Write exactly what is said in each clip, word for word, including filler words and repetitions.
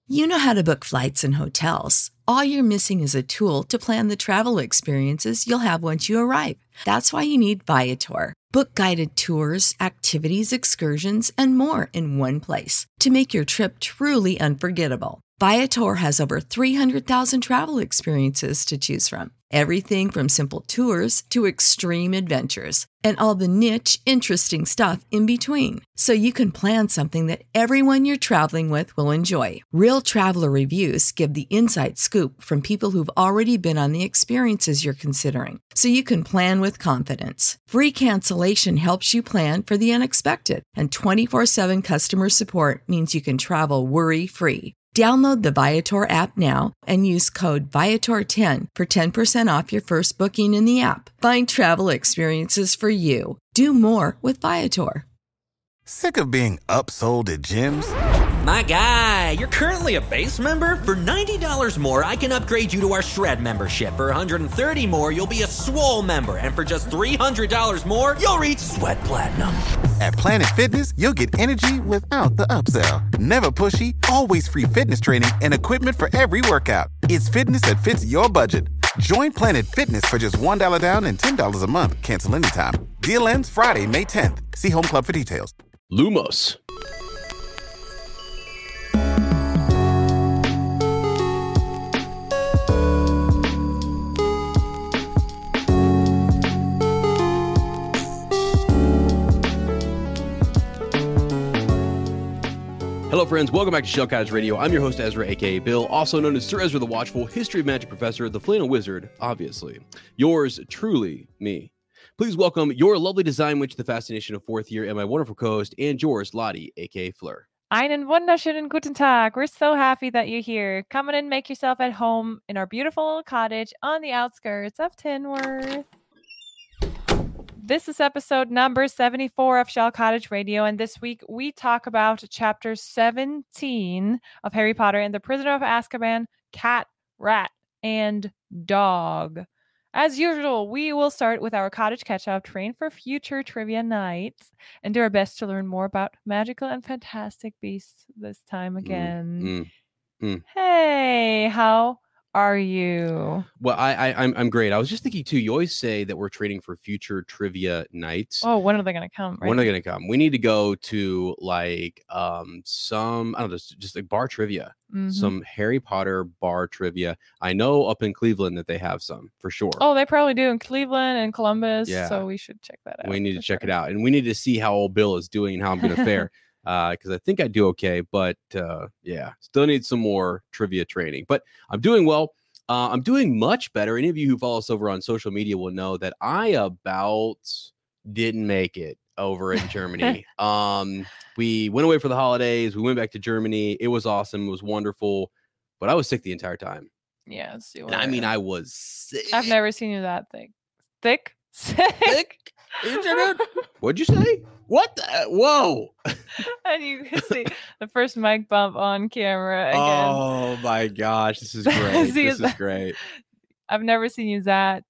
You know how to book flights and hotels. All you're missing is a tool to plan the travel experiences you'll have once you arrive. That's why you need Viator. Book guided tours, activities, excursions, and more in one place to make your trip truly unforgettable. Viator has over three hundred thousand travel experiences to choose from. Everything from simple tours to extreme adventures and all the niche, interesting stuff in between. So you can plan something that everyone you're traveling with will enjoy. Real traveler reviews give the inside scoop from people who've already been on the experiences you're considering. So you can plan with confidence. Free cancellation helps you plan for the unexpected. And twenty-four seven customer support means you can travel worry-free. Download the Viator app now and use code Viator ten for ten percent off your first booking in the app. Find travel experiences for you. Do more with Viator. Sick of being upsold at gyms? My guy, you're currently a base member? For ninety dollars more, I can upgrade you to our Shred membership. For one hundred thirty dollars more, you'll be a Swole member. And for just three hundred dollars more, you'll reach Sweat Platinum. At Planet Fitness, you'll get energy without the upsell. Never pushy, always free fitness training and equipment for every workout. It's fitness that fits your budget. Join Planet Fitness for just one dollar down and ten dollars a month. Cancel anytime. Deal ends Friday, May tenth. See Home Club for details. Lumos. Hello, friends. Welcome back to Shell Cottage Radio. I'm your host, Ezra, a k a. Bill, also known as Sir Ezra the Watchful, History of Magic Professor, the Flannel Wizard, obviously. Yours truly, me. Please welcome your lovely design witch, the fascination of fourth year, and my wonderful co-host, and yours, Lottie, a k a. Fleur. Einen wunderschönen guten Tag. We're so happy that you're here. Come in and make yourself at home in our beautiful cottage on the outskirts of Tinworth. This is episode number seventy-four of Shell Cottage Radio, and this week we talk about chapter seventeen of Harry Potter and the Prisoner of Azkaban, Cat, Rat, and Dog. As usual, we will start with our cottage catch-up, train for future trivia nights, and do our best to learn more about magical and fantastic beasts this time again. Mm, mm, mm. Hey, how are you? Well, I, I, I'm, I'm great. I was just thinking too. You always say that we're training for future trivia nights. Oh, when are they going to come? Right? When are they going to come? We need to go to like um some I don't know, just, just like bar trivia, mm-hmm. some Harry Potter bar trivia. I know up in Cleveland that they have some for sure. Oh, they probably do in Cleveland and Columbus. Yeah. So we should check that out. We need to check sure. it out, and we need to see how old Bill is doing and how I'm going to fare. Because uh, I think I do okay, but uh, yeah, still need some more trivia training. But I'm doing well. Uh, I'm doing much better. Any of you who follow us over on social media will know that I about didn't make it over in Germany. um, we went away for the holidays. We went back to Germany. It was awesome. It was wonderful. But I was sick the entire time. Yes, you were. And I mean, I was sick. I've never seen you that thick. Thick? Sick? Thick? What'd you say? What the? Whoa. And you can see the first mic bump on camera again. Oh my gosh. This is great. See, this is great. I've never seen you that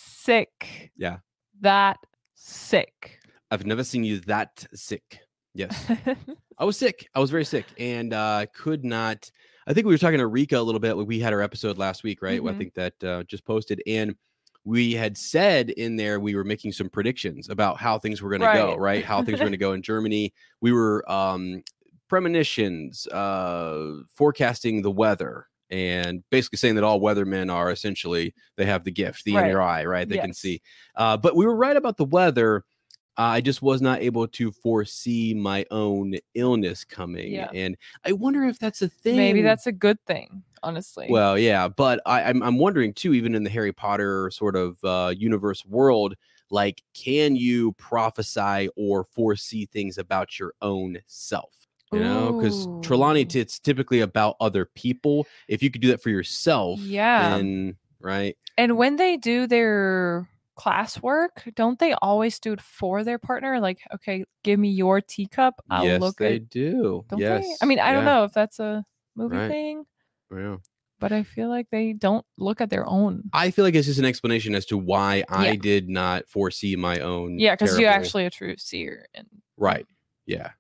sick. Yeah. That sick. I've never seen you that sick. Yes. I was sick. I was very sick and uh, could not. I think we were talking to Rika a little bit. We had our episode last week, right? Mm-hmm. I think that uh, just posted. And we had said in there we were making some predictions about how things were going right. to go, right? How things were going to go in Germany. We were um, premonitions, uh, forecasting the weather, and basically saying that all weathermen are essentially, they have the gift, the right. inner eye, right? They yes. can see. Uh, but we were right about the weather. Uh, I just was not able to foresee my own illness coming. Yeah. And I wonder if that's a thing. Maybe that's a good thing, honestly. Well, yeah. But I, I'm, I'm wondering, too, even in the Harry Potter sort of uh, universe world, like, can you prophesy or foresee things about your own self? You know, because Trelawney, it's typically about other people. If you could do that for yourself, yeah, then, right? And when they do their classwork, don't they always do it for their partner? Like, okay, give me your teacup. I'll yes, look they at... do. Don't yes. they? I mean, I yeah. don't know if that's a movie right. thing. Yeah. But I feel like they don't look at their own. I feel like it's just an explanation as to why yeah. I did not foresee my own. Yeah, because terrible... you're actually a true seer. And right. Yeah.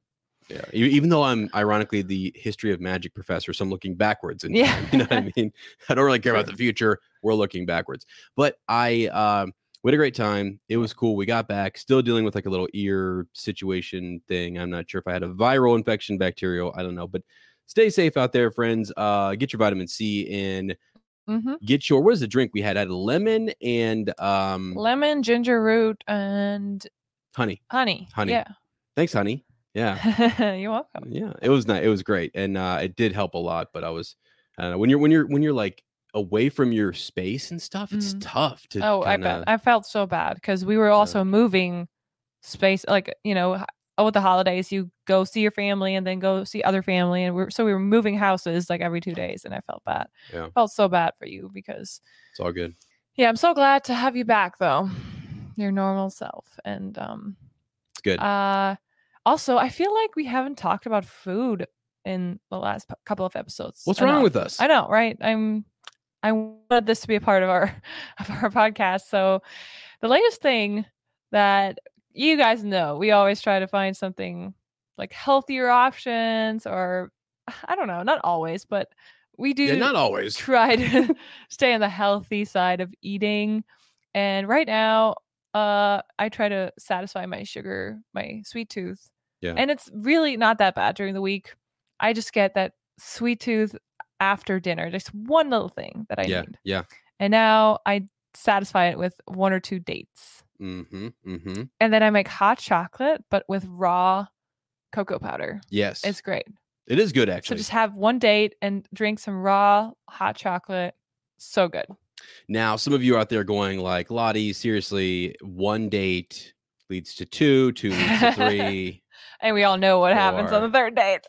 Yeah. E- Even though I'm ironically the history of magic professor, so I'm looking backwards. And Yeah. you know what I mean? I don't really care about the future. We're looking backwards. But I um, we had a great time. It was cool. We got back, still dealing with like a little ear situation thing. I'm not sure if I had a viral infection, bacterial. I don't know. But stay safe out there, friends. Uh, get your vitamin C in. Mm-hmm. Get your, what is the drink we had? I had lemon and um, Lemon, ginger root, and honey. honey. Honey. Yeah. Thanks, honey. Yeah. You're welcome. Yeah. It was nice. It was great. And uh, it did help a lot. But I was, I don't know, when you're, when you're, when you're like away from your space and stuff, it's Mhm. tough to. Oh, I kinda, bet. I felt so bad because we were also moving space. Like, you know, h- with the holidays, you go see your family and then go see other family. And we're, so we were moving houses like every two days. And I felt bad. Yeah. Felt so bad for you because, It's all good. yeah, I'm so glad to have you back, though. Your normal self. And, um, It's good. uh, also, I feel like we haven't talked about food in the last p- couple of episodes. What's wrong enough. with us? I know, right? I'm I wanted this to be a part of our of our podcast. So the latest thing that you guys know, we always try to find something like healthier options, or I don't know, not always, but we do Yeah, not always. try to stay on the healthy side of eating. And right now, uh, I try to satisfy my sugar, my sweet tooth. Yeah. And it's really not that bad during the week. I just get that sweet tooth after dinner, just one little thing that I Yeah. need. Yeah. And now I satisfy it with one or two dates. Mm-hmm. Mm-hmm. And then I make hot chocolate, but with raw cocoa powder. Yes. It's great. It is good, So actually. just have one date and drink some raw hot chocolate. So good. Now, some of you out there going like, Lottie, seriously, one date leads to two, two leads to three. And we all know what happens on Or- the third date.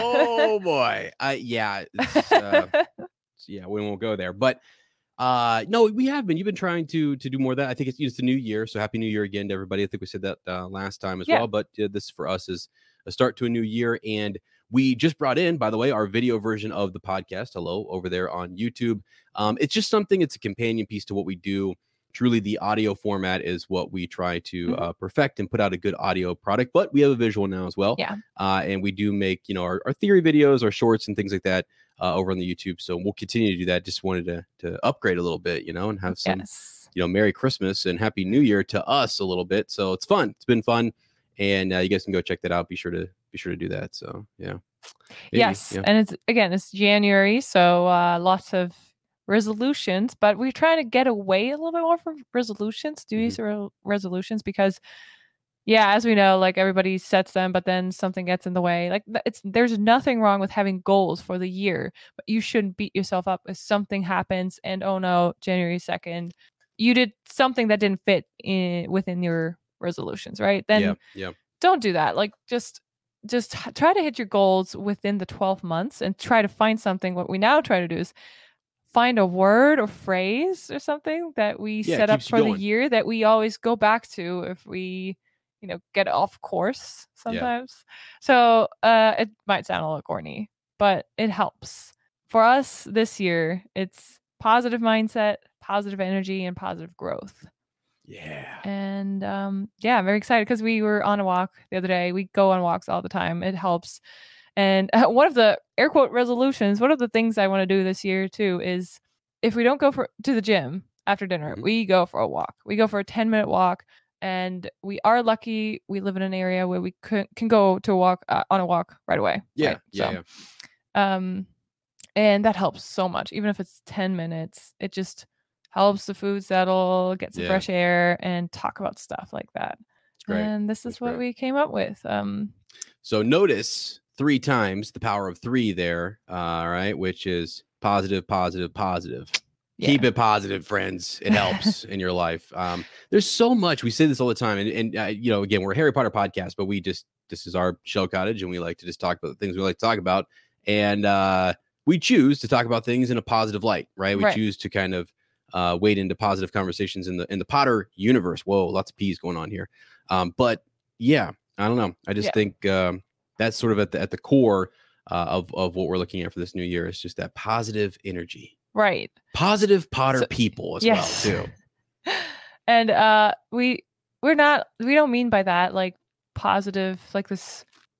Oh boy. I yeah. It's, uh, yeah, we won't go there. But uh no, we have been. You've been trying to to do more of that. I think it's it's the new year. So happy new year again to everybody. I think we said that uh, last time as Yeah. well. But uh, this for us is a start to a new year. And we just brought in, by the way, our video version of the podcast. Hello, over there on YouTube. Um, it's just something, it's a companion piece to what we do. Truly, the audio format is what we try to Mhm. uh, perfect and put out a good audio product. But we have a visual now as well. Yeah. Uh, and we do make, you know, our, our theory videos, our shorts and things like that uh, over on the YouTube. So we'll continue to do that. Just wanted to to upgrade a little bit, you know, and have some, Yes. you know, Merry Christmas and Happy New Year to us a little bit. So it's fun. It's been fun. And uh, you guys can go check that out. Be sure to be sure to do that. So yeah. Maybe, Yes. yeah. And it's again, it's January, so uh, lots of resolutions, but we're trying to get away a little bit more from resolutions, do Mhm. these re- resolutions, because yeah, as we know, like everybody sets them, but then something gets in the way. Like th- it's there's nothing wrong with having goals for the year, but you shouldn't beat yourself up if something happens and oh no, January second, you did something that didn't fit in within your resolutions, right? Then yeah. Yeah. don't do that. Like just just h- try to hit your goals within the twelve months and try to find something. What we now try to do is find a word or phrase or something that we Yeah, set up keeps you for the going. year that we always go back to if we, you know, get off course sometimes. So uh it might sound a little corny, but it helps. For us this year, it's positive mindset, positive energy, and positive growth. Yeah. And um, yeah, I'm very excited because we were on a walk the other day. We go on walks all the time. It helps. And uh, one of the air quote resolutions, one of the things I want to do this year too is if we don't go for to the gym after dinner, Mhm. we go for a walk. We go for a ten minute walk. And we are lucky we live in an area where we can, can go to a walk uh, on a walk right away. Yeah. right? Yeah. So, yeah. um, and that helps so much. Even if it's ten minutes, it just helps the food settle, get some Yeah. fresh air, and talk about stuff like that. It's great. And this is That's what great. we came up with. Um, So notice three times the power of three there. Uh, all right. Which is positive, positive, positive. Keep yeah. it positive, friends. It helps in your life. Um, there's so much. We say this all the time. And, and uh, you know, again, we're a Harry Potter podcast, but we just, this is our shell cottage and we like to just talk about the things we like to talk about. And uh, we choose to talk about things in a positive light, right? We Right. choose to kind of uh, wade into positive conversations in the, in the Potter universe. Whoa, lots of P's going on here. Um, but yeah, I don't know. I just Yeah. think um, that's sort of at the, at the core uh, of, of what we're looking at for this new year. Is just that positive energy. Right. Positive Potter So- people as Yes. well too. And uh, we we're not we don't mean by that like positive like this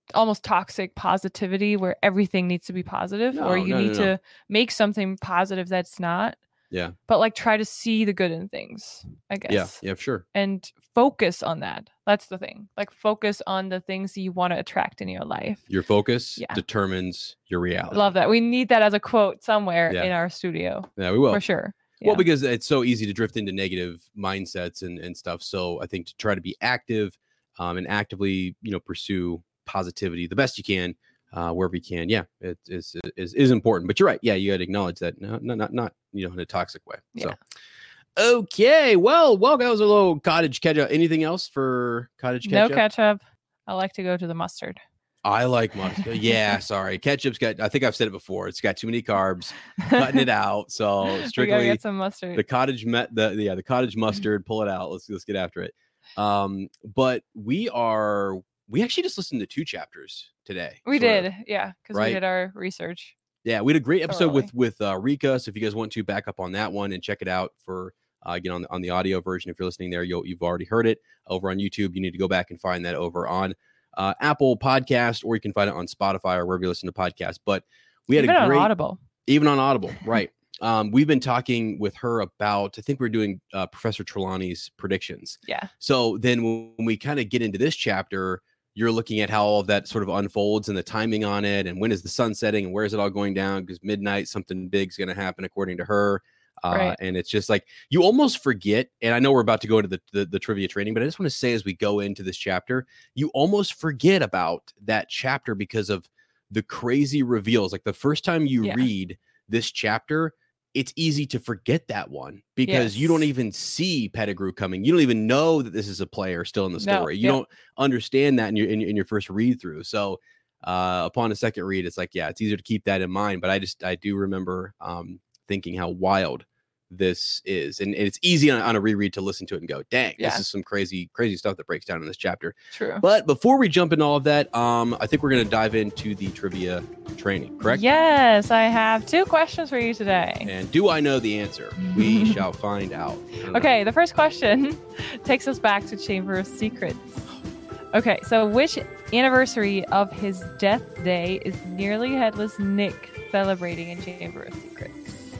almost toxic positivity where everything needs to be positive, No, or you no, need no, no. to make something positive that's not. Yeah. But like try to see the good in things, I guess. Yeah. Yeah. Sure. And focus on that. That's the thing. Like focus on the things you want to attract in your life. Your focus Yeah. determines your reality. Love that. We need that as a quote somewhere Yeah. in our studio. Yeah, we will. For sure. Well, Yeah. because it's so easy to drift into negative mindsets and, and stuff. So I think to try to be active um, and actively, you know, pursue positivity the best you can, uh, wherever you can. Yeah, it is, is, is important. But you're right. Yeah, you got to acknowledge that. No, no, not, not, you know, in a toxic way. Yeah. So, okay. Well, well, that was a little cottage ketchup. Anything else for cottage ketchup? No ketchup. I like to go to the mustard. I like mustard. Yeah, sorry. Ketchup's got, I think I've said it before. It's got too many carbs, cutting it out. So We gotta strictly get some mustard. the cottage met the yeah, the cottage mustard, pull it out. Let's let's get after it. Um, but we are we actually just listened to two chapters today. we sort of. did. Yeah. Because Right? we did our research. Yeah, we had a great episode Thoroughly. with with uh, Rika. So if you guys want to back up on that one and check it out for uh, again on the on the audio version, if you're listening there, you'll you've already heard it over on YouTube. You need to go back and find that over on uh, Apple Podcast, or you can find it on Spotify or wherever you listen to podcasts. But we had Even a on great Audible. even on Audible, right? Um, we've been talking with her about. I think we're doing uh, Professor Trelawney's predictions. Yeah. So then when we kind of get into this chapter, you're looking at how all of that sort of unfolds and the timing on it, and when is the sun setting and where is it all going down? Because midnight, something big's going to happen according to her. Uh, Right. And it's just like you almost forget. And I know we're about to go into the, the, the trivia training, but I just want to say as we go into this chapter, you almost forget about that chapter because of the crazy reveals. Like the first time you Yeah. read this chapter, it's easy to forget that one because you don't Yes. even see Pettigrew coming. You don't even know that this is a player still in the No, story. You yeah. don't understand that in your, in, your- in your first read through. So uh, upon a second read, it's like, yeah, it's easier to keep that in mind. But I just, I do remember um, thinking how wild this is. And, and it's easy on, on a reread to listen to it and go, dang, Yeah. this is some crazy, crazy stuff that breaks down in this chapter. True. But before we jump into all of that, um, I think we're going to dive into the trivia training, correct? Yes, I have two questions for you today. And do I know the answer? We shall find out. I don't know. Okay, the first question takes us back to Chamber of Secrets. Okay, so which anniversary of his death day is Nearly Headless Nick celebrating in Chamber of Secrets?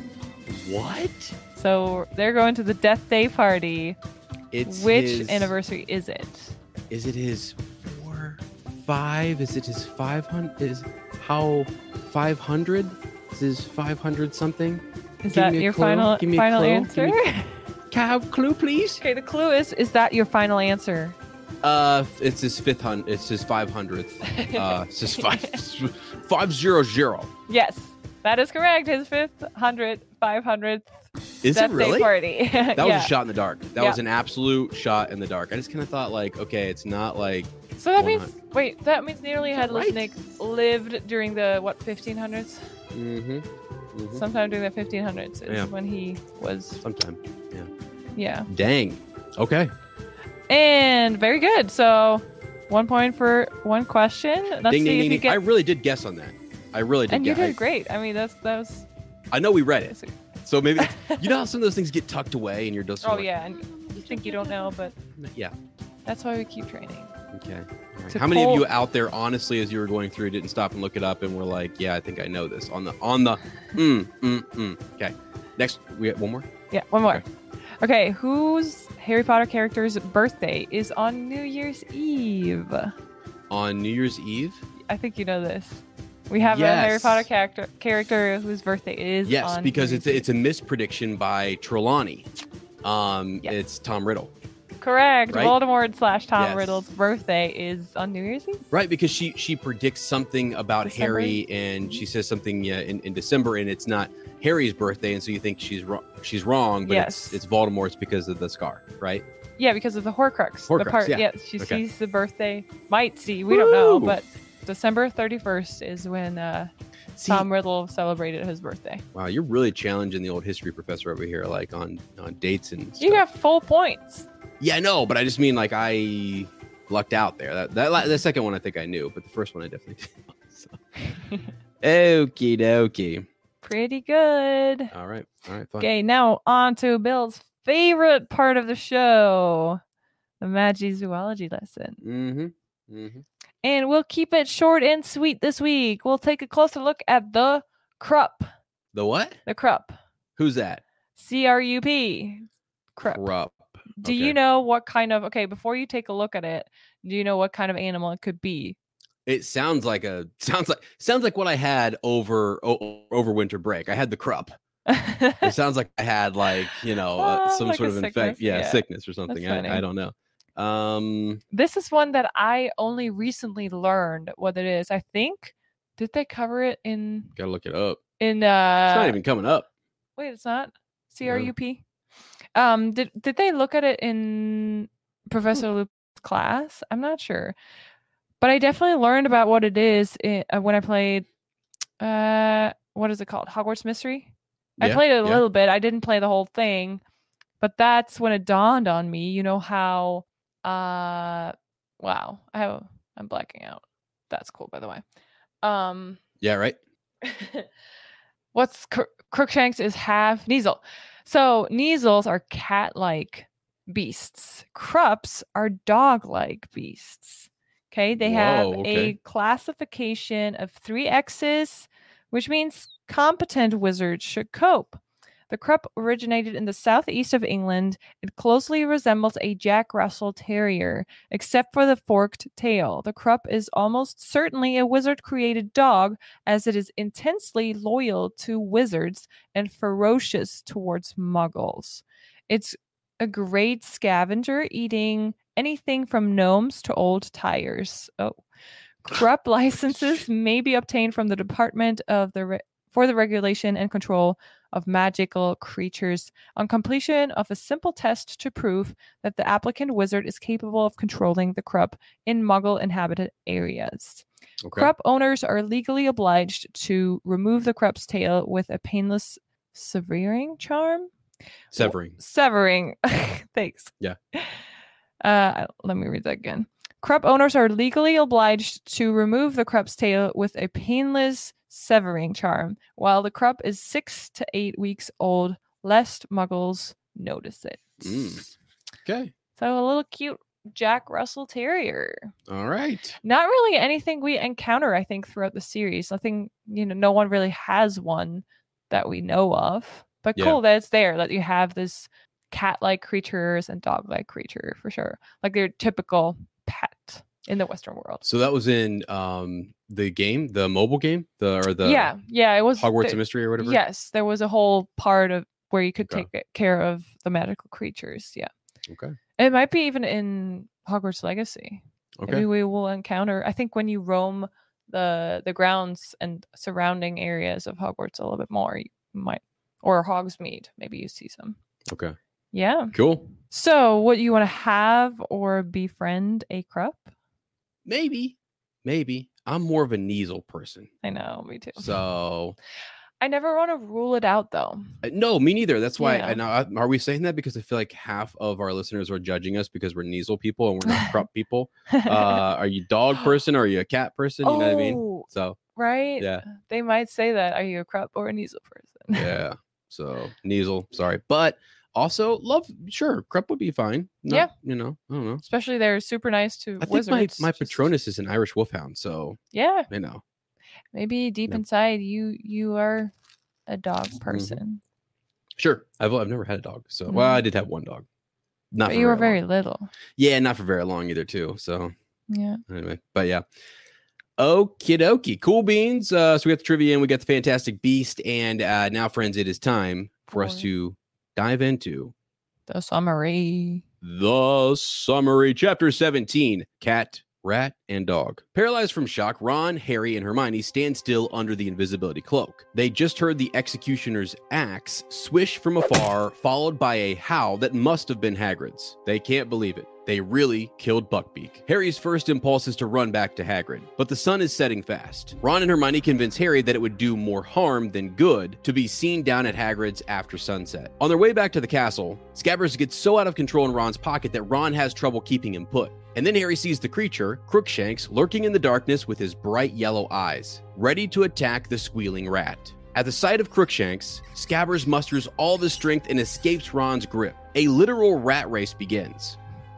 What? So they're going to the death day party. It's Which his, anniversary is it? Is it his four, five? Is it his five hundred? Is how five hundred? Is his five hundred something? Is Give that me a your clue. final Give me a final clue. answer? Give me- Can I have a clue, please? Okay, the clue is is that your final answer? Uh, it's his fifth hundred. It's his five hundredth. Uh, it's his five five zero zero. Yes, that is correct. His fifth hundred, five hundredth Is death it really? day party. That Yeah. was a shot in the dark. That Yeah. was an absolute shot in the dark. I just kind of thought like, okay, it's not like So that Why means wait, that means Nearly Headless right? Nick lived during the what fifteen hundreds? mm-hmm, mm-hmm. Sometime during the fifteen hundreds is Yeah. when he was sometime. yeah. Dang. Okay. And very good. So one point for one question. Let's ding, see ding, if ding, you ding. get I really did guess on that. I really did. and you guess. did great. I mean that's that was I, I know we read it, so maybe you know how some of those things get tucked away and you're just Oh like, yeah, and you think you don't know, but yeah. that's why we keep training. Okay. All right. To How many of pull- you out there, honestly, as you were going through, didn't stop and look it up and were like, "Yeah, I think I know this." On the on the mm mm mm. Okay. Next, we have one more. Yeah, one more. Okay. Okay, whose Harry Potter character's birthday is on New Year's Eve? On New Year's Eve. I think you know this. We have a Harry Yes. Potter character character whose birthday is Yes, on because New it's a, Year's it's a misprediction by Trelawney. Um, Yes. It's Tom Riddle, Eve. Correct. right? Voldemort slash Tom Yes. Riddle's birthday is on New Year's Eve. right? Because she she predicts something about December? Harry, and she says something yeah, in in December, and it's not Harry's birthday, and so you think she's wrong. She's wrong, but Yes. it's it's Voldemort's because of the scar, right? Yeah, because of the Horcrux. Horcrux, the part, yeah. she Okay. sees the birthday. Might see. We don't know, Woo! but December thirty-first is when uh, See, Tom Riddle celebrated his birthday. wow, you're really challenging the old history professor over here, like on on dates and stuff. You got full points. Yeah, I know, but I just mean like I lucked out there. That that la- the second one I think I knew, but the first one I definitely did. So. Okie dokie. Pretty good. All right, all right, fine. Okay, now on to Bill's favorite part of the show, the Magi zoology lesson. Mm-hmm. Mm-hmm. And we'll keep it short and sweet this week. We'll take a closer look at the Krupp. The what? The Krupp. Who's that? C R U P. Krupp. Krupp. Do Okay. you know what kind of, okay, before you take a look at it, do you know what kind of animal it could be? It sounds like a sounds like sounds like what I had over o- over winter break. I had the Krupp. It sounds like I had like, you know, uh, Oh, some like sort a of sickness, infect, yeah, yeah. sickness or something. That's funny. I, I don't know. Um, This is one that I only recently learned what it is. I think, did they cover it in, gotta look it up. in, It's uh, not even coming up. wait, it's not C R U P. Um, did, did they look at it in Professor Loop's class? I'm not sure. But I definitely learned about what it is in, uh, when I played, uh, what is it called? Hogwarts Mystery? I Yeah, played it a yeah. little bit. I didn't play the whole thing, but that's when it dawned on me. You know how, uh, wow, I have, I'm blacking out. That's cool, by the way. Um, Yeah, right. what's Cro- Crookshanks is half Kneasel. So Kneasels are cat-like beasts. Krupps are dog-like beasts. Okay, they have Whoa, okay. a classification of three X's, which means competent wizards should cope. The Krupp originated in the southeast of England. It closely resembles a Jack Russell Terrier, except for the forked tail. The Krupp is almost certainly a wizard-created dog, as it is intensely loyal to wizards and ferocious towards muggles. It's a great scavenger, eating anything from gnomes to old tires. Oh. Krupp licenses may be obtained from the Department of the Re- for the Regulation and Control of Magical Creatures on completion of a simple test to prove that the applicant wizard is capable of controlling the Krupp in Muggle-inhabited areas. Okay. Krupp owners are legally obliged to remove the Krupp's tail with a painless severing charm. Severing. Severing. Thanks. Yeah. Uh, let me read that again. Krupp owners are legally obliged to remove the Krupp's tail with a painless severing charm while the Krupp is six to eight weeks old, lest muggles notice it. Mm. Okay. So a little cute Jack Russell Terrier. All right. Not really anything we encounter, I think, throughout the series. Nothing, you know, no one really has one that we know of. But Yeah. cool that it's there, that you have this cat-like creatures and dog-like creature for sure. Like their typical pet in the Western world. So that was in um the game, the mobile game, the or the yeah, yeah, it was Hogwarts the- Mystery or whatever. Yes, there was a whole part of where you could Okay. take care of the magical creatures. Yeah. Okay. It might be even in Hogwarts Legacy. Okay. Maybe we will encounter. I think when you roam the the grounds and surrounding areas of Hogwarts a little bit more, you might, or Hogsmeade, maybe you see some. Okay. Yeah. Cool. So, what you want to have or befriend a Krupp? Maybe. Maybe. I'm more of a Kneasel person. I know, me too. So I never want to rule it out, though. uh, no, me neither. That's why. Yeah. I now, are we saying that because I feel like half of our listeners are judging us because we're Kneasel people and we're not Krupp people? Uh, are you dog person or are you a cat person? You know what I mean? Oh, So right? yeah, They might say that. Are you a Krupp or a Kneasel person? yeah. So Kneasel, sorry, but also love. Sure, Krupp would be fine. Not, Yeah. you know, I don't know. Especially they're super nice to I think wizards. my my just- Patronus is an Irish Wolfhound, so Yeah. you know. Maybe deep Yeah. inside you you are a dog Mm-hmm. person. Sure, I've I've never had a dog, so well, I Mm. did have one dog. Not But for you were very very long. little. Yeah, not for very long either, too. So Yeah. anyway, but yeah. Okie dokie. Cool beans. Uh, so we got the trivia in, we got the Fantastic Beast, and uh, now, friends, it is time for us For- to dive into The summary. the summary. Chapter seventeen, Cat, Rat, and Dog. Paralyzed from shock, Ron, Harry, and Hermione stand still under the invisibility cloak. They just heard the executioner's axe swish from afar, followed by a howl that must have been Hagrid's. They can't believe it. They really killed Buckbeak. Harry's first impulse is to run back to Hagrid, but the sun is setting fast. Ron and Hermione convince Harry that it would do more harm than good to be seen down at Hagrid's after sunset. On their way back to the castle, Scabbers gets so out of control in Ron's pocket that Ron has trouble keeping him put. And then Harry sees the creature, Crookshanks, lurking in the darkness with his bright yellow eyes, ready to attack the squealing rat. At the sight of Crookshanks, Scabbers musters all the strength and escapes Ron's grip. A literal rat race begins.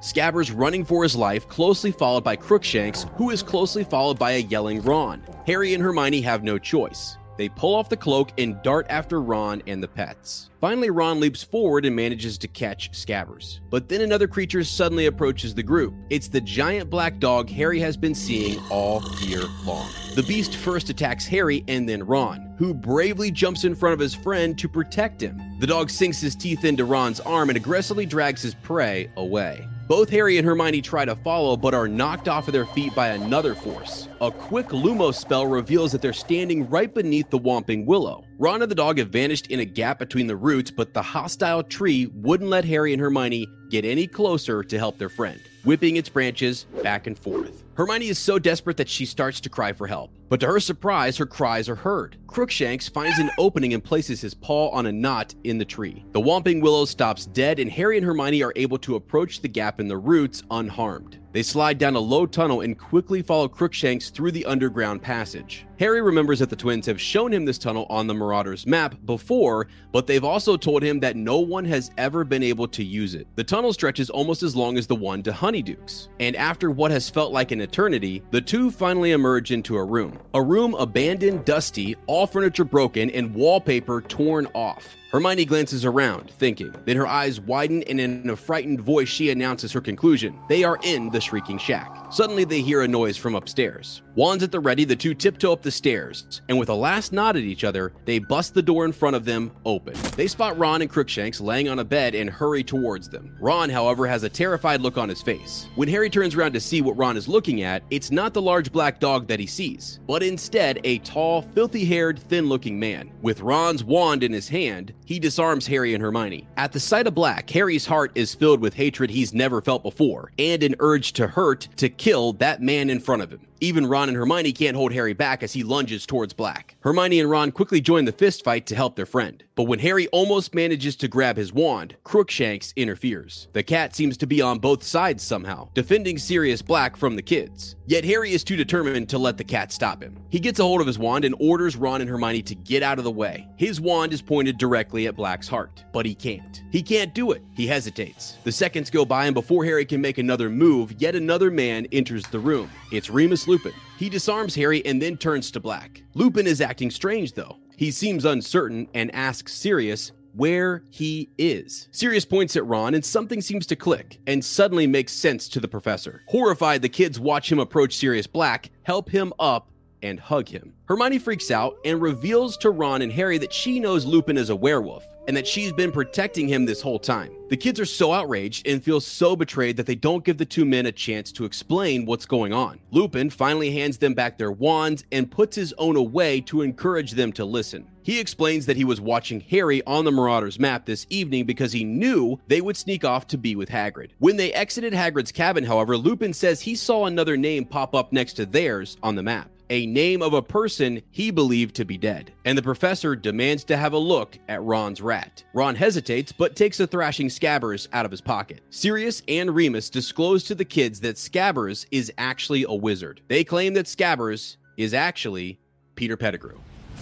Scabbers running for his life, closely followed by Crookshanks, who is closely followed by a yelling Ron. Harry and Hermione have no choice. They pull off the cloak and dart after Ron and the pets. Finally, Ron leaps forward and manages to catch Scabbers. But then another creature suddenly approaches the group. It's the giant black dog Harry has been seeing all year long. The beast first attacks Harry and then Ron, who bravely jumps in front of his friend to protect him. The dog sinks his teeth into Ron's arm and aggressively drags his prey away. Both Harry and Hermione try to follow, but are knocked off of their feet by another force. A quick Lumos spell reveals that they're standing right beneath the Whomping Willow. Ron and the dog have vanished in a gap between the roots, but the hostile tree wouldn't let Harry and Hermione get any closer to help their friend, whipping its branches back and forth. Hermione is so desperate that she starts to cry for help. But to her surprise, her cries are heard. Crookshanks finds an opening and places his paw on a knot in the tree. The Whomping Willow stops dead, and Harry and Hermione are able to approach the gap in the roots unharmed. They slide down a low tunnel and quickly follow Crookshanks through the underground passage. Harry remembers that the twins have shown him this tunnel on the Marauders map before, but they've also told him that no one has ever been able to use it. The tunnel stretches almost as long as the one to Honeydukes, and after what has felt like an eternity, the two finally emerge into a room. A room abandoned, dusty, all furniture broken, and wallpaper torn off. Hermione glances around, thinking. Then her eyes widen, and in a frightened voice, she announces her conclusion. They are in the Shrieking Shack. Suddenly, they hear a noise from upstairs. Wands at the ready, the two tiptoe up the stairs, and with a last nod at each other, they bust the door in front of them open. They spot Ron and Crookshanks laying on a bed and hurry towards them. Ron, however, has a terrified look on his face. When Harry turns around to see what Ron is looking at, it's not the large black dog that he sees, but instead a tall, filthy-haired, thin-looking man. With Ron's wand in his hand, he disarms Harry and Hermione. At the sight of Black, Harry's heart is filled with hatred he's never felt before, and an urge to hurt, to kill that man in front of him. Even Ron and Hermione can't hold Harry back as he lunges towards Black. Hermione and Ron quickly join the fist fight to help their friend. But when Harry almost manages to grab his wand, Crookshanks interferes. The cat seems to be on both sides somehow, defending Sirius Black from the kids. Yet Harry is too determined to let the cat stop him. He gets a hold of his wand and orders Ron and Hermione to get out of the way. His wand is pointed directly at Black's heart, but he can't. He can't do it. He hesitates. The seconds go by, and before Harry can make another move, yet another man enters the room. It's Remus Lupin. He disarms Harry and then turns to Black. Lupin is acting strange, though. He seems uncertain and asks Sirius where he is. Sirius points at Ron, and something seems to click and suddenly makes sense to the professor. Horrified, the kids watch him approach Sirius Black, help him up, and hug him. Hermione freaks out and reveals to Ron and Harry that she knows Lupin is a werewolf and that she's been protecting him this whole time. The kids are so outraged and feel so betrayed that they don't give the two men a chance to explain what's going on. Lupin finally hands them back their wands and puts his own away to encourage them to listen. He explains that he was watching Harry on the Marauders map this evening because he knew they would sneak off to be with Hagrid. When they exited Hagrid's cabin, however, Lupin says he saw another name pop up next to theirs on the map. A name of a person he believed to be dead. And the professor demands to have a look at Ron's rat. Ron hesitates, but takes a thrashing Scabbers out of his pocket. Sirius and Remus disclose to the kids that Scabbers is actually a wizard. They claim that Scabbers is actually Peter Pettigrew.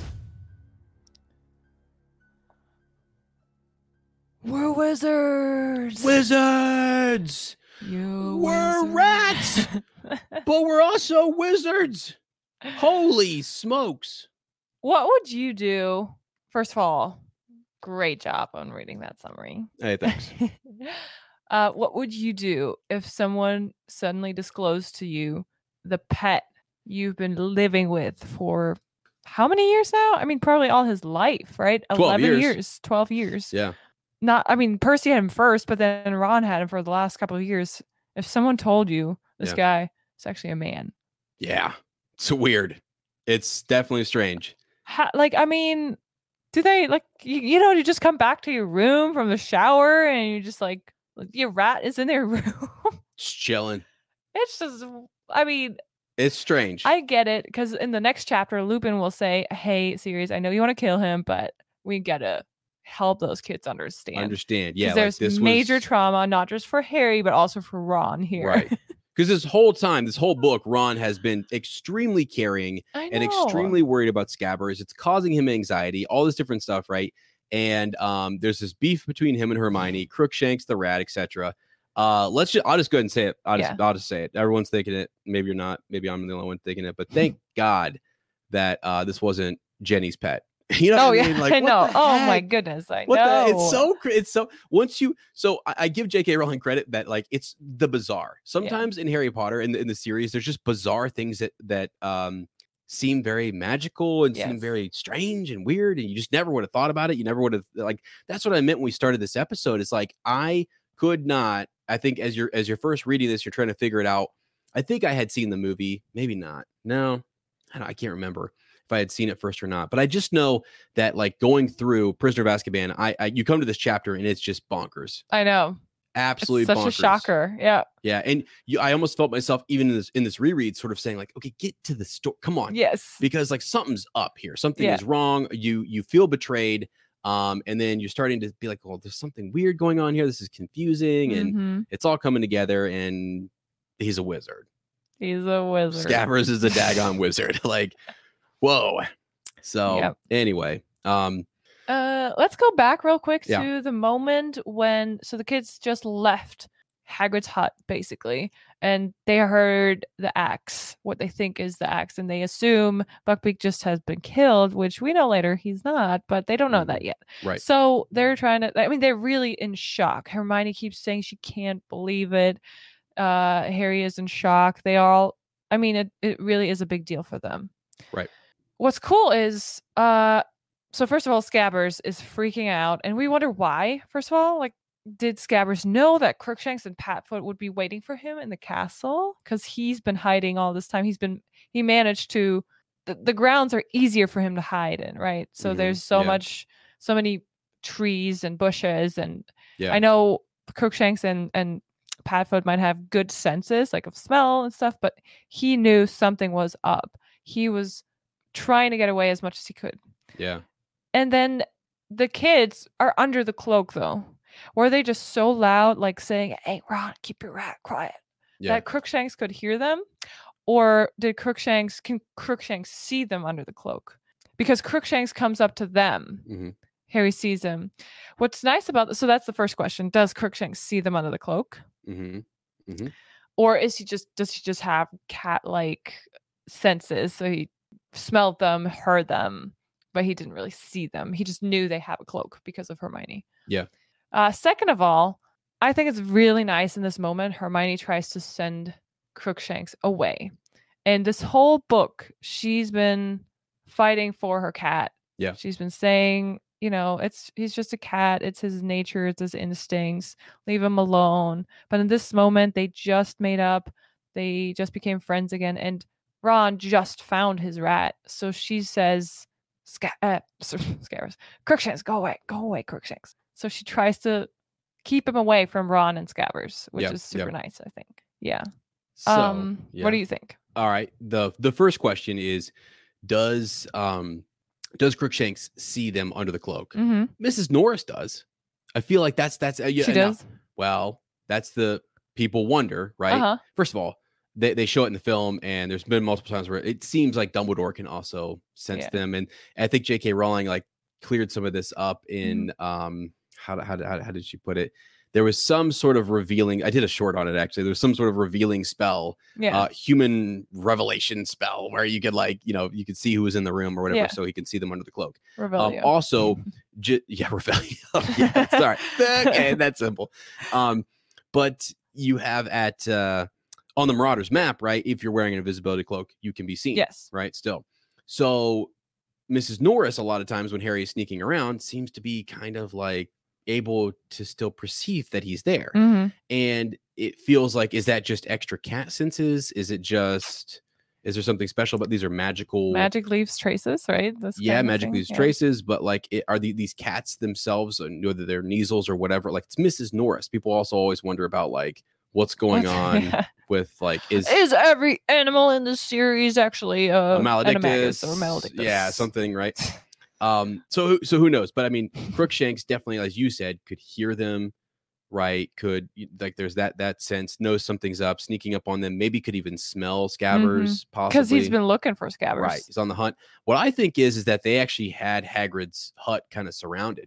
We're wizards! Wizards! You We're wizards. rats! But we're also wizards! Holy smokes. What would you do? First of all, great job on reading that summary. Hey, thanks. uh, what would you do if someone suddenly disclosed to you the pet you've been living with for how many years now? I mean, probably all his life, right? twelve eleven years. years, twelve years. Yeah. Not, I mean, Percy had him first, but then Ron had him for the last couple of years. If someone told you this Yeah. guy is actually a man. Yeah. It's weird. It's definitely strange. How, like, I mean, do they, like, you, you know, you just come back to your room from the shower and you just, like, your rat is in their room. Just chilling. It's just, I mean, It's strange. I get it, because in the next chapter, Lupin will say, hey, Sirius, I know you want to kill him, but we gotta help those kids understand. understand. Yeah. Because like there's this major was, trauma, not just for Harry, but also for Ron here. Right. Because this whole time, this whole book, Ron has been extremely caring I know. and extremely worried about Scabbers. It's causing him anxiety, all this different stuff, right? And um, there's this beef between him and Hermione, Crookshanks, the rat, et cetera. Uh, let's just, I'll just go ahead and say it. I'll just, Yeah. I'll just say it. Everyone's thinking it. Maybe you're not. Maybe I'm the only one thinking it. But thank God that uh, this wasn't Jenny's pet. You know Oh what yeah, I mean? Like, I what know. the Oh my heck? goodness, I What know. the, it's so cra- it's so once you so I, I give J K Rowling credit that like it's the bizarre. Sometimes in Harry Potter in the, in the series, there's just bizarre things that that um seem very magical and seem Yes. very strange and weird, and you just never would have thought about it. You never would have like that's what I meant when we started this episode. It's like I could not. I think as you're as you're first reading this, you're trying to figure it out. I think I had seen the movie, maybe not. No, I, don't, I can't remember if I had seen it first or not, but I just know that like going through Prisoner of Azkaban, I, I you come to this chapter and it's just bonkers, I know. absolutely It's such bonkers. a shocker. Yeah. Yeah, and you, I almost felt myself even in this in this reread, sort of saying like, okay, get to the story, come on, Yes. because like something's up here, something Yeah. is wrong. You you feel betrayed, um, and then you're starting to be like, well, there's something weird going on here. This is confusing, and Mhm. it's all coming together. And he's a wizard. He's a wizard. Scabbers is a daggone wizard. Like, whoa. So Yep. anyway, um, Uh, let's go back real quick Yeah. to the moment when so the kids just left Hagrid's hut basically, and they heard the axe, what they think is the axe, and they assume Buckbeak just has been killed, which we know later he's not, but they don't know that yet. right. So they're trying to. I mean, they're really in shock. Hermione keeps saying she can't believe it. Uh, Harry is in shock. They all. I mean, it it really is a big deal for them. Right. What's cool is uh so first of all, Scabbers is freaking out, and we wonder why. First of all, like, did Scabbers know that Crookshanks and Patfoot would be waiting for him in the castle? Because he's been hiding all this time. He's been he managed to the, the grounds are easier for him to hide in, right? So Mhm, there's so yeah. much, so many trees and bushes, and Yeah. I know Crookshanks and and Patfoot might have good senses, like of smell and stuff, but he knew something was up. He was trying to get away as much as he could. Yeah. And then the kids are under the cloak, though. Were they just so loud, like saying, "Hey, Ron, keep your rat quiet," Yeah. that Crookshanks could hear them? Or did Crookshanks, can Crookshanks see them under the cloak? Because Crookshanks comes up to them. Mhm. Harry sees him. What's nice about this, so that's the first question. Does Crookshanks see them under the cloak? Mm-hmm. Mm-hmm. Or is he just, does he just have cat-like senses? So he smelled them, heard them, but he didn't really see them. He just knew they have a cloak because of Hermione. Yeah. Uh, second of all, I think it's really nice in this moment. Hermione tries to send Crookshanks away. And this whole book, she's been fighting for her cat. Yeah. She's been saying, you know, it's he's just a cat. It's his nature. It's his instincts. Leave him alone. But in this moment, they just made up. They just became friends again. And Ron just found his rat. So she says, Sca- uh, Scabbers, Crookshanks, go away. Go away, Crookshanks. So she tries to keep him away from Ron and Scabbers, which Yep, is super yep. nice, I think. Yeah. So, um, yeah. What do you think? All right. The the first question is, does um does Crookshanks see them under the cloak? Mm-hmm. Missus Norris does. I feel like that's that's uh, yeah, She now- does. well, that's the people wonder, right? Uh-huh. First of all, they, they show it in the film, and there's been multiple times where it seems like Dumbledore can also sense Yeah. them, and I think J K Rowling like cleared some of this up in Mm-hmm. um how how how, how did she put it? There was some sort of revealing. I did a short on it actually. There was some sort of revealing spell, Yeah. uh, human revelation spell, where you could like you know you could see who was in the room or whatever, Yeah. so he can see them under the cloak. Um, Revelio. also, j- yeah, Revelio. yeah, sorry. Okay, that's simple. Um, but you have at uh, on the Marauders map, right? If you're wearing an invisibility cloak, you can be seen. Yes. Right. Still, so Missus Norris, a lot of times when Harry is sneaking around, seems to be kind of like able to still perceive that he's there, Mm-hmm. and it feels like, is that just extra cat senses? Is it just? Is there something special? But these are magical. Magic leaves traces, right? This Yeah, kind of magic thing, leaves yeah. traces, but like, it, are the, these cats themselves, and whether they're Neasels or whatever? Like, it's Missus Norris. People also always wonder about like what's going What's- on yeah. with like is Is every animal in this series actually uh, a maledictus animagus or maledictus? yeah, something, right? Um, so who- so who knows? But I mean, Crookshanks definitely, as you said, could hear them, right? Could like there's that that sense, knows something's up, sneaking up on them. Maybe could even smell Scabbers, possibly Because he's been looking for Scabbers. right. He's on the hunt. What I think is is that they actually had Hagrid's hut kind of surrounded.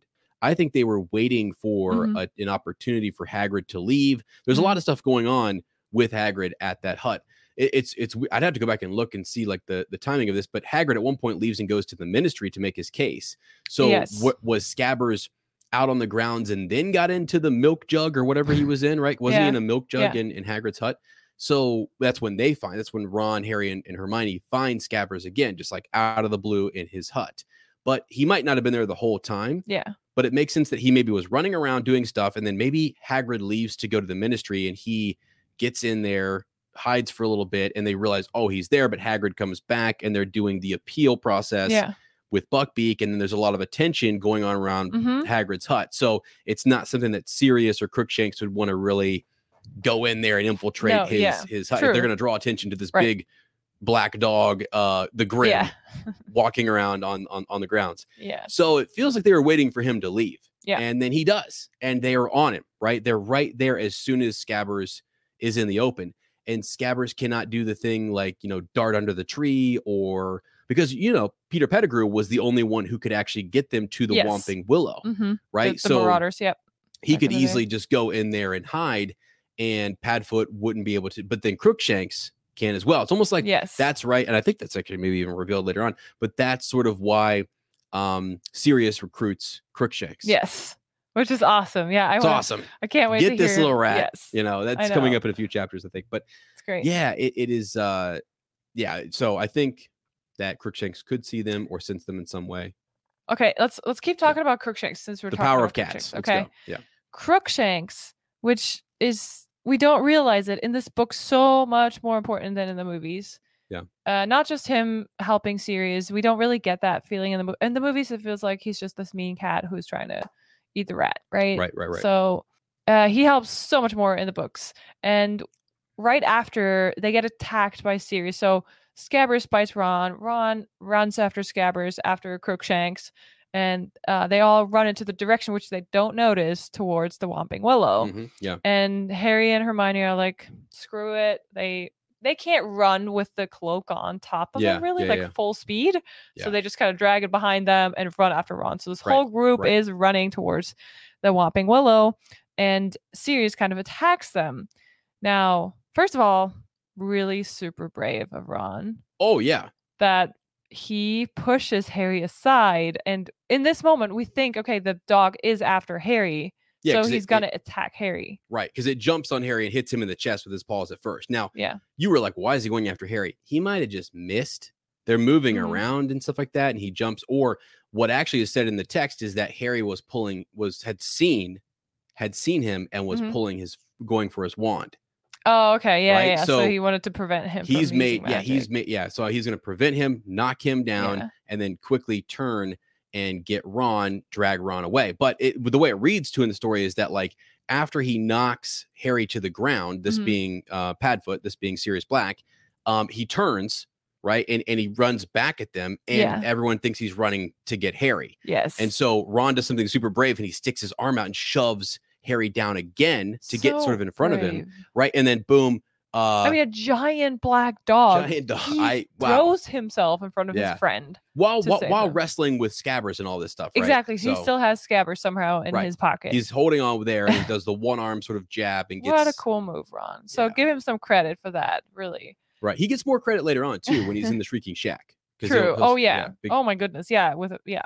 I think they were waiting for Mhm. a, an opportunity for Hagrid to leave. There's Mhm. a lot of stuff going on with Hagrid at that hut. It, it's it's I'd have to go back and look and see like the the timing of this, but Hagrid at one point leaves and goes to the Ministry to make his case. So Yes. what was Scabbers out on the grounds and then got into the milk jug or whatever he was in, right? Wasn't he Yeah. in a milk jug Yeah. in, in Hagrid's hut? So that's when they find, that's when Ron, Harry, and, and Hermione find Scabbers again, just like out of the blue in his hut. But he might not have been there the whole time. Yeah. But it makes sense that he maybe was running around doing stuff, and then maybe Hagrid leaves to go to the Ministry, and he gets in there, hides for a little bit, and they realize, oh, he's there, but Hagrid comes back, and they're doing the appeal process Yeah. with Buckbeak, and then there's a lot of attention going on around Mhm. Hagrid's hut. So it's not something that Sirius or Crookshanks would want to really go in there and infiltrate No, his yeah, his hut. true. They're going to draw attention to this Right. big black dog, uh, the Grim, Yeah. walking around on, on on the grounds. Yeah. So it feels like they were waiting for him to leave. Yeah. And then he does. And they are on him, right? They're right there as soon as Scabbers is in the open. And Scabbers cannot do the thing like, you know, dart under the tree, or because, you know, Peter Pettigrew was the only one who could actually get them to the Yes. Whomping Willow, Mm-hmm. right? The, the Marauders. Yep. he back could in the day. easily just go in there and hide, and Padfoot wouldn't be able to. But then Crookshanks can as well. It's almost like Yes. that's right. And I think that's actually maybe even revealed later on. But that's sort of why um, Sirius recruits Crookshanks. Yes. Which is awesome. Yeah. I It's wanna- awesome. I can't wait Get to this hear. little rat. Yes. You know, that's I coming know. up in a few chapters, I think. But It's great. yeah, it, it is. Uh, yeah. So I think that Crookshanks could see them or sense them in some way. Okay. Let's let's keep talking about Crookshanks since we're The talking power about of cats. Crookshanks. Let's Okay. go. Yeah. Crookshanks, which is we don't realize it in this book, so much more important than in the movies. Yeah. Uh, not just him helping Sirius. We don't really get that feeling in the mo- in the movies. It feels like he's just this mean cat who's trying to eat the rat, right? Right, right, right. So uh, he helps so much more in the books. And right after they get attacked by Sirius, so Scabbers bites Ron. Ron runs after Scabbers after Crookshanks, and uh, they all run into the direction which they don't notice towards the Whomping Willow. Mhm, yeah. And Harry and Hermione are like, "Screw it!" They they can't run with the cloak on top of Yeah, them, really, yeah, like yeah. full speed. Yeah. So they just kind of drag it behind them and run after Ron. So this Right, whole group right. is running towards the Whomping Willow, and Sirius kind of attacks them. Now, first of all, really super brave of Ron Oh, yeah. that he pushes Harry aside. And in this moment, we think, okay, the dog is after Harry. Yeah, so 'cause he's it- going it- to attack Harry. Right, because it jumps on Harry and hits him in the chest with his paws at first. Now, Yeah. you were like, why is he going after Harry? He might have just missed. They're moving Mhm. around and stuff like that, and he jumps. Or what actually is said in the text is that Harry was pulling, was had seen, had seen him and was Mhm. pulling his, going for his wand. Oh, okay. Yeah. Right, Yeah. So, so he wanted to prevent him. He's from made, using yeah, magic. he's made, yeah. So he's going to prevent him, knock him down, Yeah. and then quickly turn and get Ron, drag Ron away. But it, the way it reads too in the story is that like after he knocks Harry to the ground, this Mhm. being uh, Padfoot, this being Sirius Black, um, he turns right and and he runs back at them, and Yeah. everyone thinks he's running to get Harry. Yes. And so Ron does something super brave, and he sticks his arm out and shoves Harry down again to get So sort of in front of him, brave. right? And then boom. Uh, I mean, a giant black dog. giant dog. He I wow. throws himself in front of Yeah. his friend. while to while, save while him. wrestling with Scabbers and all this stuff. Right? Exactly. He So still has Scabbers somehow in Right. his pocket. he's holding on there, and he does the one arm sort of jab and gets What a cool move, Ron. So Yeah. give him some credit for that, really. right. He gets more credit later on too when he's in the Shrieking Shack. 'Cause he'll- True. he'll- Oh yeah. big- Oh my goodness. Yeah. With yeah.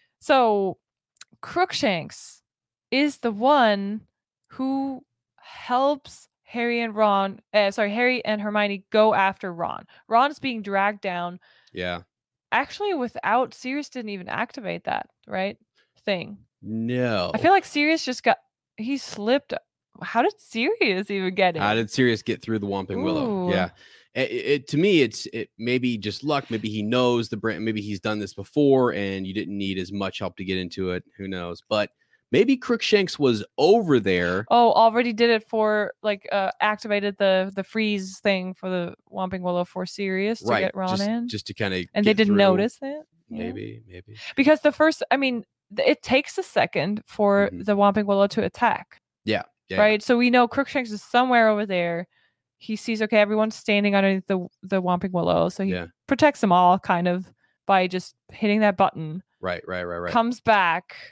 So Crookshanks is the one who helps Harry and Ron. Uh, sorry, Harry and Hermione go after Ron. Ron's being dragged down. yeah. Actually, without Sirius didn't even activate that right thing. No. I feel like Sirius just got he slipped. How did Sirius even get in? How did Sirius get through the Whomping Willow? Ooh. Yeah. It, it to me, it's it maybe just luck. Maybe he knows the brand. Maybe he's done this before, and you didn't need as much help to get into it. Who knows? But maybe Crookshanks was over there. Oh, already did it for like uh activated the the freeze thing for the Whomping Willow for Sirius to right. get Ron just, in, just to kind of and they didn't notice it. Yeah. Maybe, maybe. Because the first, I mean, th- it takes a second for Mhm. the Whomping Willow to attack, Yeah. Yeah. right? So we know Crookshanks is somewhere over there. He sees, okay, everyone's standing underneath the the Whomping Willow, so he Yeah. protects them all kind of by just hitting that button. Right. Right. Right. Right. Comes back,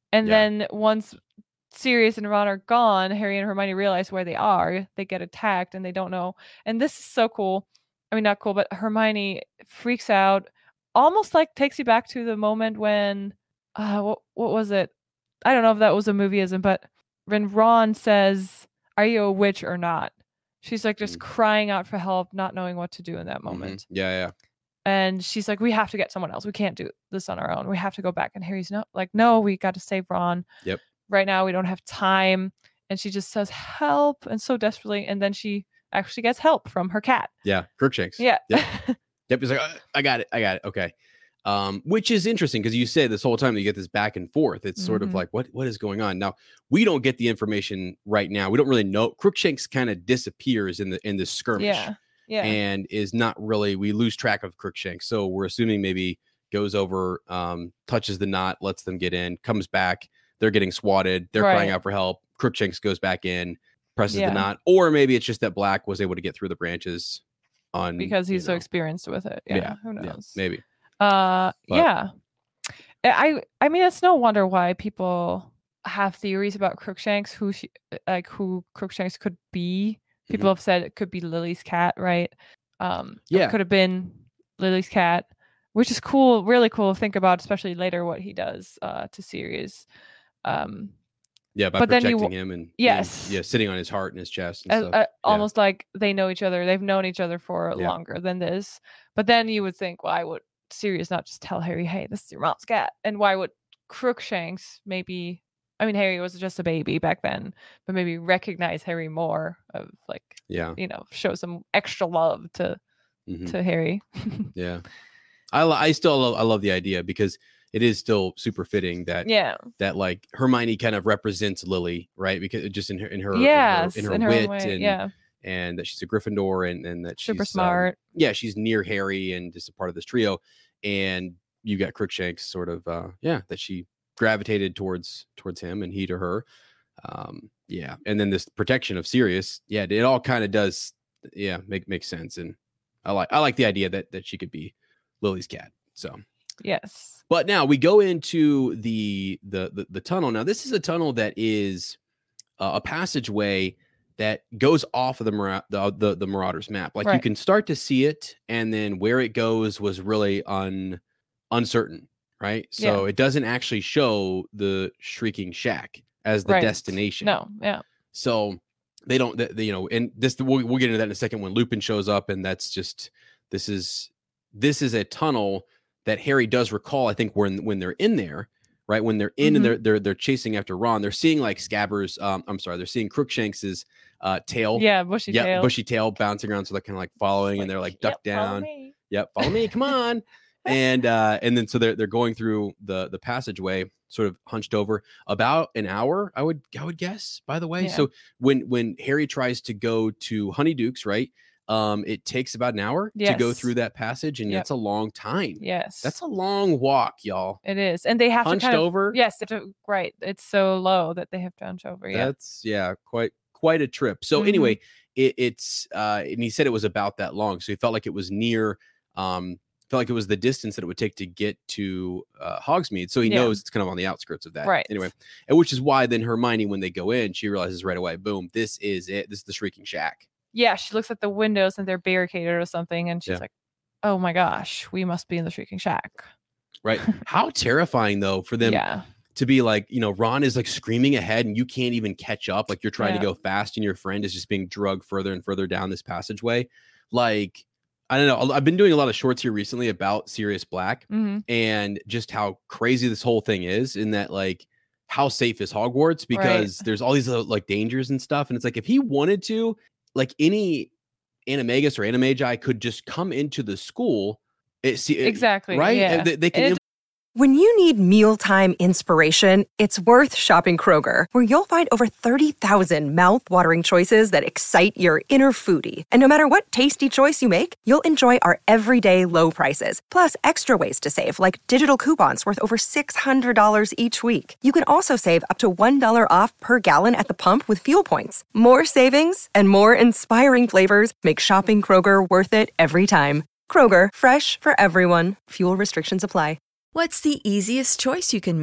And Yeah. then once Sirius and Ron are gone, Harry and Hermione realize where they are. They get attacked and they don't know. And this is so cool. I mean, not cool, but Hermione freaks out, almost like takes you back to the moment when, uh, what, what was it? I don't know if that was a movieism, but when Ron says, "Are you a witch or not?" She's like just Mm. crying out for help, not knowing what to do in that Mhm. moment. Yeah, yeah. And she's like, "We have to get someone else. We can't do this on our own. We have to go back." And Harry's no, like, "No, we got to save Ron. Yep. Right now, we don't have time." And she just says, "Help," and so desperately. And then she actually gets help from her cat. Yeah. Crookshanks. Yeah. Yep. Yep. He's like, "Uh, I got it. I got it. Okay. Um, which is interesting because you say this whole time that you get this back and forth. It's sort Mhm. of like, what what is going on? Now, we don't get the information right now. We don't really know. Crookshanks kind of disappears in the in this skirmish. Yeah. Yeah. And is not really, we lose track of Crookshanks. So we're assuming maybe goes over, um, touches the knot, lets them get in, comes back. They're getting swatted. They're crying Right. out for help. Crookshanks goes back in, presses Yeah. the knot. Or maybe it's just that Black was able to get through the branches on because he's you so know, experienced with it. Yeah. Yeah, Who yeah, knows? maybe. Uh, But- yeah. I I mean, it's no wonder why people have theories about Crookshanks, who she, like who Crookshanks could be. People have said it could be Lily's cat, right? Um, Yeah. it could have been Lily's cat, which is cool, really cool to think about, especially later what he does uh, to Sirius. Um, Yeah, by But then you protecting w- him and Yes. and, yeah, sitting on his heart and his chest and as- stuff. uh, almost like they know each other. They've known each other for Yeah. longer than this. But then you would think, why would Sirius not just tell Harry, "Hey, this is your mom's cat"? And why would Crookshanks maybe? I mean, Harry was just a baby back then, but maybe recognize Harry more of like, Yeah, you know, show some extra love to mhm, to Harry. yeah. I lo- I still love, I love the idea because it is still super fitting that Yeah. that like Hermione kind of represents Lily, right? Because it just in her in her Yes. in her, in in her her own wit way. and Yeah. and that she's a Gryffindor and and that Super she's um, smart. yeah, she's near Harry and just a part of this trio. And you got Crookshanks sort of uh yeah, that she gravitated towards towards him and he to her. Um yeah, and then this protection of Sirius, yeah, it all kind of does yeah, make makes sense. And I like I like the idea that that she could be Lily's cat. So Yes. but now we go into the the the, the tunnel. Now this is a tunnel that is uh, a passageway that goes off of the Mara- the, the the Marauders map. Like you Right. can start to see it, and then where it goes was really un uncertain, right? So it doesn't actually show the Shrieking Shack as the Right. destination. No. Yeah. So they don't, they, they, you know, and this we'll, we'll get into that in a second when Lupin shows up, and that's just this is this is a tunnel that Harry does recall. I think when when they're in there, right when they're in Mhm. and they're they're they're chasing after Ron, they're seeing like Scabbers. Um, I'm sorry, they're seeing Crookshanks's uh tail. Yeah. Bushy yeah, tail. bushy tail bouncing around, so they're kind of like following, and they're like duck "Yep, follow down. me." Yep, follow me, come on. And uh, and then so they're they're going through the the passageway, sort of hunched over, about an hour, I would I would guess. By the way, Yeah. so when when Harry tries to go to Honeydukes, right? Um, it takes about an hour to go Yes. through that passage, and Yep. that's a long time. Yes. That's a long walk, y'all. It is, and they have Hunched to kind of, over. Yes, they have to, right. It's so low that they have to hunch over. Yeah. That's yeah, quite quite a trip. So Mhm. anyway, it, it's uh, and he said it was about that long, so he felt like it was near. Um, felt like it was the distance that it would take to get to uh, Hogsmeade. So he Yeah. knows it's kind of on the outskirts of that. Right. Anyway, and which is why then Hermione, when they go in, she realizes right away, boom, this is it. This is the Shrieking Shack. Yeah, she looks at the windows and they're barricaded or something, and she's Yeah. like, "Oh my gosh, we must be in the Shrieking Shack." Right. How terrifying though for them Yeah. to be like, you know, Ron is like screaming ahead and you can't even catch up. Like you're trying Yeah. to go fast and your friend is just being drugged further and further down this passageway. Like, I don't know. I've been doing a lot of shorts here recently about Sirius Black hmm and just how crazy this whole thing is, in that like how safe is Hogwarts, because there's all these uh, like dangers and stuff. And it's like, if he wanted to, like any animagus or animagi could just come into the school. It, see, it- Exactly. Right. Yeah. And they, they can And it When you need mealtime inspiration, it's worth shopping Kroger, where you'll find over thirty thousand mouth-watering choices that excite your inner foodie. And no matter what tasty choice you make, you'll enjoy our everyday low prices, plus extra ways to save, like digital coupons worth over six hundred dollars each week. You can also save up to one dollar off per gallon at the pump with fuel points. More savings and more inspiring flavors make shopping Kroger worth it every time. Kroger, fresh for everyone. Fuel restrictions apply. What's the easiest choice you can make?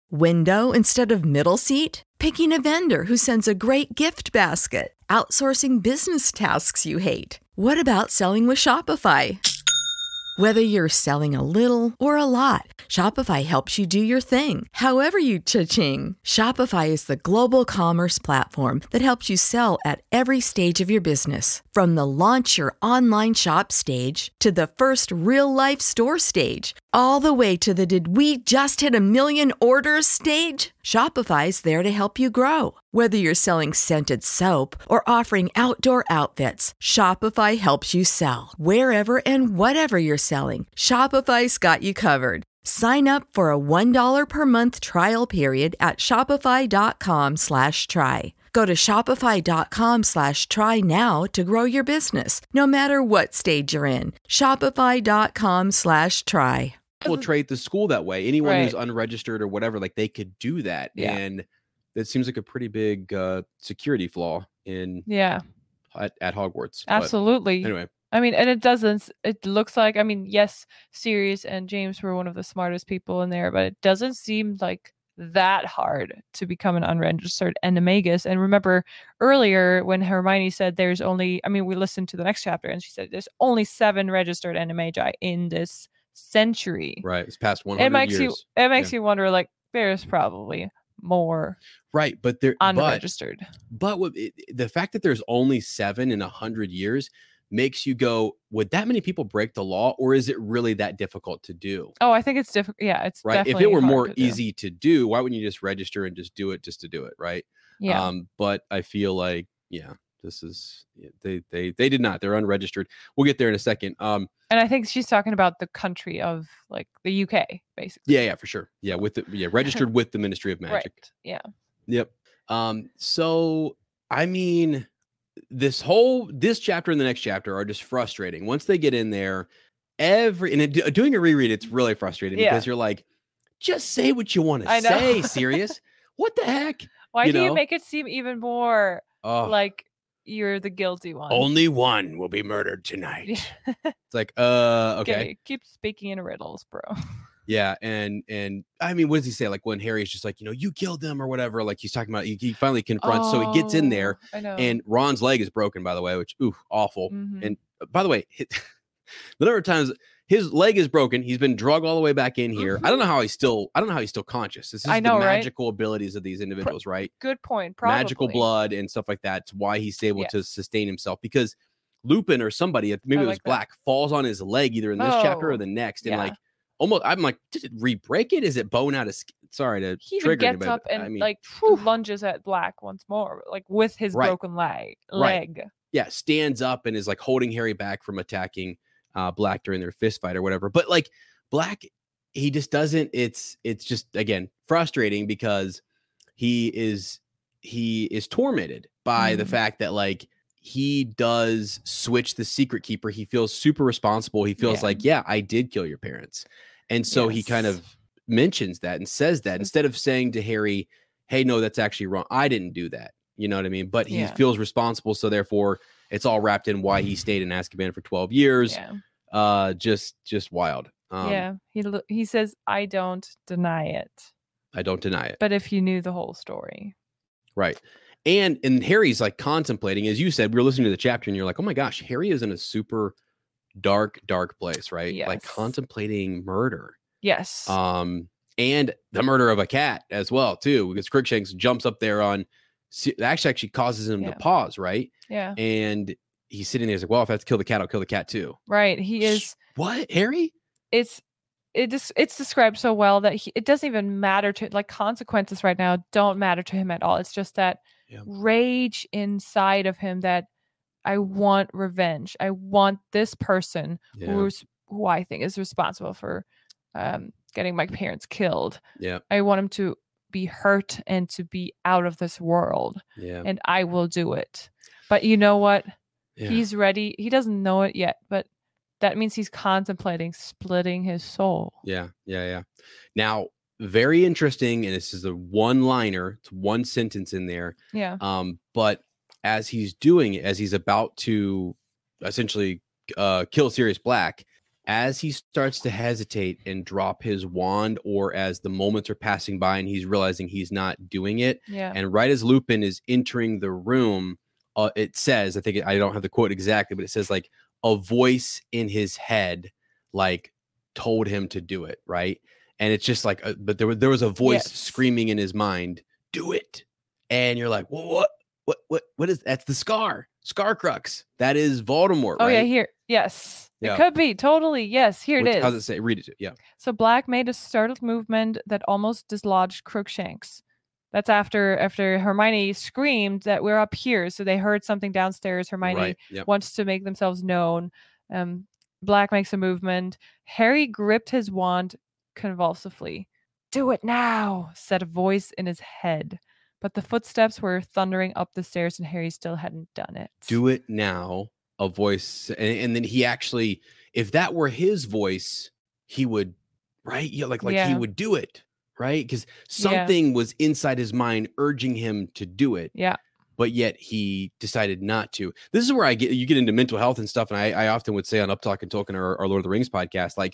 Window instead of middle seat? Picking a vendor who sends a great gift basket? Outsourcing business tasks you hate? What about selling with Shopify? Whether you're selling a little or a lot, Shopify helps you do your thing, however you cha-ching. Shopify is the global commerce platform that helps you sell at every stage of your business. From the launch your online shop stage to the first real-life store stage, all the way to the did we just hit a million orders stage. Shopify's there to help you grow. Whether you're selling scented soap or offering outdoor outfits, Shopify helps you sell. Wherever and whatever you're selling, Shopify's got you covered. Sign up for a one dollar per month trial period at shopify.com slash try. Go to shopify.com slash try now to grow your business, no matter what stage you're in. Shopify.com slash try. Infiltrate the school that way. Anyone Right. who's unregistered or whatever, like they could do that. Yeah. And that seems like a pretty big uh, security flaw in Yeah, at, at Hogwarts. But absolutely. anyway, I mean, and it doesn't, it looks like, I mean, yes, Sirius and James were one of the smartest people in there, but it doesn't seem like that hard to become an unregistered animagus. And remember earlier when Hermione said there's only, I mean, we listened to the next chapter and she said there's only seven registered animagi in this century. right. It's past one hundred It makes years. you, it makes you wonder, like, there's probably more right. But there, but, unregistered. but what it, the fact that there's only seven in a hundred years makes you go, would that many people break the law, or is it really that difficult to do? Oh, I think it's difficult. Yeah, it's Right. If definitely it were hard more to do. easy to do, why wouldn't you just register and just do it just to do it? Right. Yeah. Um, but I feel like, yeah, this is, yeah, they, they, they did not, they're unregistered. We'll get there in a second. Um, And I think she's talking about the country of like the U K, basically. yeah, yeah, for sure. Yeah. With the, yeah, registered with the Ministry of Magic. Right. Yeah. Yep. Um, so, I mean, this whole, this chapter and the next chapter are just frustrating. Once they get in there, every, and it, doing a reread, it's really frustrating Yeah. because you're like, just say what you want to I know. say, Sirius. What the heck? Why You do you know? make it seem even more Oh, like you're the guilty one? only one will be murdered tonight. Yeah. It's like, uh, okay. Okay, keep speaking in riddles, bro. Yeah. And, and I mean, what does he say? Like when Harry's just like, you know, you killed them or whatever, like he's talking about, he, he finally confronts. So he gets in there Oh, I know. and Ron's leg is broken, by the way, which, ooh, awful. Mhm. And uh, by the way, his, the number of times his leg is broken, he's been drugged all the way back in here. I don't know how he's still, I don't know how he's still conscious. This is I know, the right? magical abilities of these individuals, right? Good point. Probably. Magical blood and stuff like that. It's why he's able to Yes. sustain himself, because Lupin or somebody, maybe I it was like that. Black, falls on his leg either in this chapter or Oh, the next. And yeah. like, almost, I'm like, did it re-break it? Is it bone out of skin? Sorry to He even trigger gets anybody, up but and I mean, like lunges at Black once more, like with his Right. broken leg. Right. Leg. yeah, stands up and is like holding Harry back from attacking uh, Black during their fist fight or whatever. But like Black, he just doesn't. It's it's just again frustrating because he is he is tormented by the Mhm. fact that like he does switch the secret keeper. He feels super responsible. He feels Yeah. like, yeah, I did kill your parents, and so he kind Yes. of mentions that and says that instead of saying to Harry, hey, no, that's actually wrong. I didn't do that. You know what I mean? But he Yeah. feels responsible. So therefore it's all wrapped in why he stayed in Azkaban for twelve years. Yeah. Uh, just, just wild. Um, yeah. He lo- he says, I don't deny it. I don't deny it. But if you knew the whole story. Right. And, and Harry's like contemplating, as you said, we were listening to the chapter and you're like, oh my gosh, Harry is in a super dark, dark place, right? Like Yes. contemplating murder. Yes. Um, and the murder of a cat as well, too, because Crookshanks jumps up there on, that actually actually causes him Yeah. to pause, right? yeah. And he's sitting there, he's like, well, if I have to kill the cat, I'll kill the cat too. Right. He is. What, Harry? It's it just it's described so well that he, it doesn't even matter to like consequences right now don't matter to him at all. It's just that Yeah. rage inside of him that I want revenge. I want this person Yeah. who's who I think is responsible for um, getting my parents killed. Yeah. I want him to be hurt and to be out of this world, Yeah. and I will do it. But you know what? Yeah. He's ready. He doesn't know it yet, but that means he's contemplating splitting his soul. Yeah, yeah, yeah. Now, very interesting, and this is a one-liner. It's one sentence in there. Yeah. Um, but as he's doing it, as he's about to essentially uh, kill Sirius Black, as he starts to hesitate and drop his wand, or as the moments are passing by and he's realizing he's not doing it, Yeah. and right as Lupin is entering the room, uh, it says, I think it, I don't have the quote exactly, but it says like a voice in his head, like told him to do it. Right. And it's just like, a, but there was, there was a voice Yes. screaming in his mind, do it. And you're like, well, what, what, what, what is, that's the Scar, Scarcrux. That is Voldemort. Oh right? yeah, here. Yes. Yeah. It could be. Totally. Yes, here Which, it is. How does it say? Read it. Yeah. So Black made a startled movement that almost dislodged Crookshanks. That's after after Hermione screamed that we're up here. So they heard something downstairs. Hermione Right. Yep. wants to make themselves known. Um, Black makes a movement. Harry gripped his wand convulsively. Do it now, said a voice in his head. But the footsteps were thundering up the stairs and Harry still hadn't done it. Do it now. A voice. And, and then he actually, if that were his voice, he would, right? Yeah, like, like Yeah. he would do it. Right. Because something was inside his mind urging him to do it. Yeah. But yet he decided not to. This is where I get you get into mental health and stuff. And I, I often would say on Up Talk and Tolkien, our, our Lord of the Rings podcast, like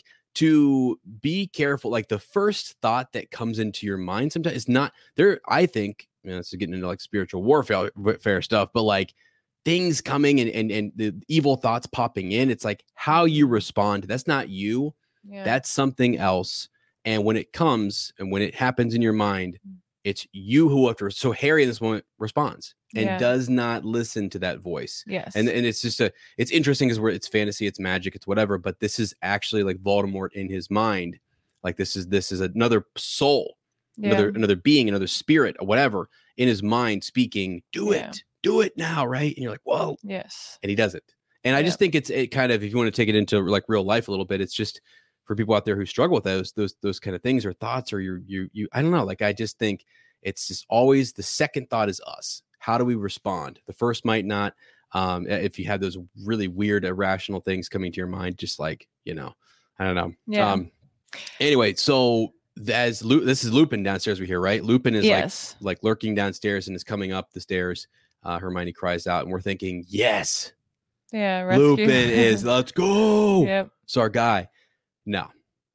to be careful. Like the first thought that comes into your mind sometimes is not there. I think, you know, this is getting into like spiritual warfare fair stuff, but like things coming and, and and the evil thoughts popping in. It's like how you respond. That's not you. Yeah. That's something else. And when it comes and when it happens in your mind, it's you who have to. So Harry in this moment responds and Yeah. does not listen to that voice. Yes. And and it's just a, it's interesting because we're, it's fantasy, it's magic, it's whatever. But this is actually like Voldemort in his mind. Like this is, this is another soul, yeah. another, another being, another spirit or whatever in his mind speaking, do Yeah. it, do it now. Right. And you're like, whoa. Yes. And he does it. And I Yeah. just think it's it kind of, if you want to take it into like real life a little bit, it's just for people out there who struggle with those, those, those kind of things or thoughts or you, you, you, I don't know. Like, I just think it's just always the second thought is us. How do we respond? The first might not. Um, if you have those really weird, irrational things coming to your mind, just like, you know, I don't know. Yeah. Um, anyway, so as Lu- this is Lupin downstairs, we hear, right? Lupin is Yes. like, like lurking downstairs and is coming up the stairs. Uh, Hermione cries out and we're thinking, yes, Yeah. Rescue. Lupin is, let's go. Yep. It's our guy. No,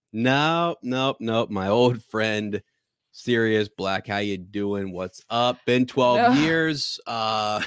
no, nope, nope. My old friend, Sirius Black. How you doing? What's up? Been twelve No. years. Uh,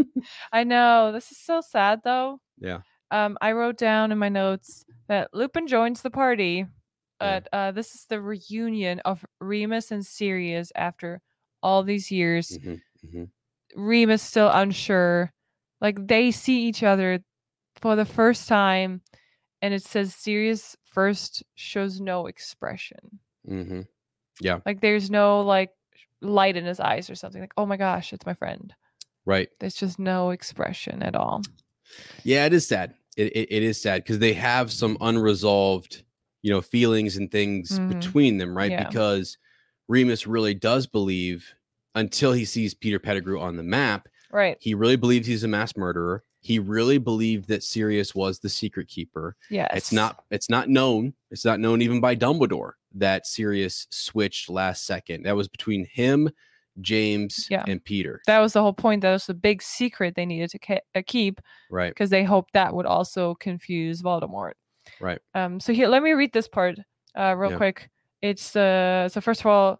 I know. This is so sad though. yeah. Um, I wrote down in my notes that Lupin joins the party. Yeah. But uh, this is the reunion of Remus and Sirius after all these years. Mhm, mhm. Remus still unsure. Like they see each other for the first time, and it says Sirius first shows no expression. Mm-hmm. Yeah. Like there's no like light in his eyes or something. Like, oh my gosh, it's my friend. Right. There's just no expression at all. Yeah, it is sad. It it, it is sad because they have some unresolved, you know, feelings and things Mhm. between them, right? Yeah. Because Remus really does believe until he sees Peter Pettigrew on the map, Right. he really believes he's a mass murderer. He really believed that Sirius was the secret keeper. Yes. It's not it's not known. It's not known even by Dumbledore that Sirius switched last second. That was between him, James, Yeah. and Peter. That was the whole point. That was the big secret they needed to ke- uh, keep Right. because they hoped that would also confuse Voldemort. Right. Um. So here, let me read this part uh, real Yeah. quick. It's uh. So first of all,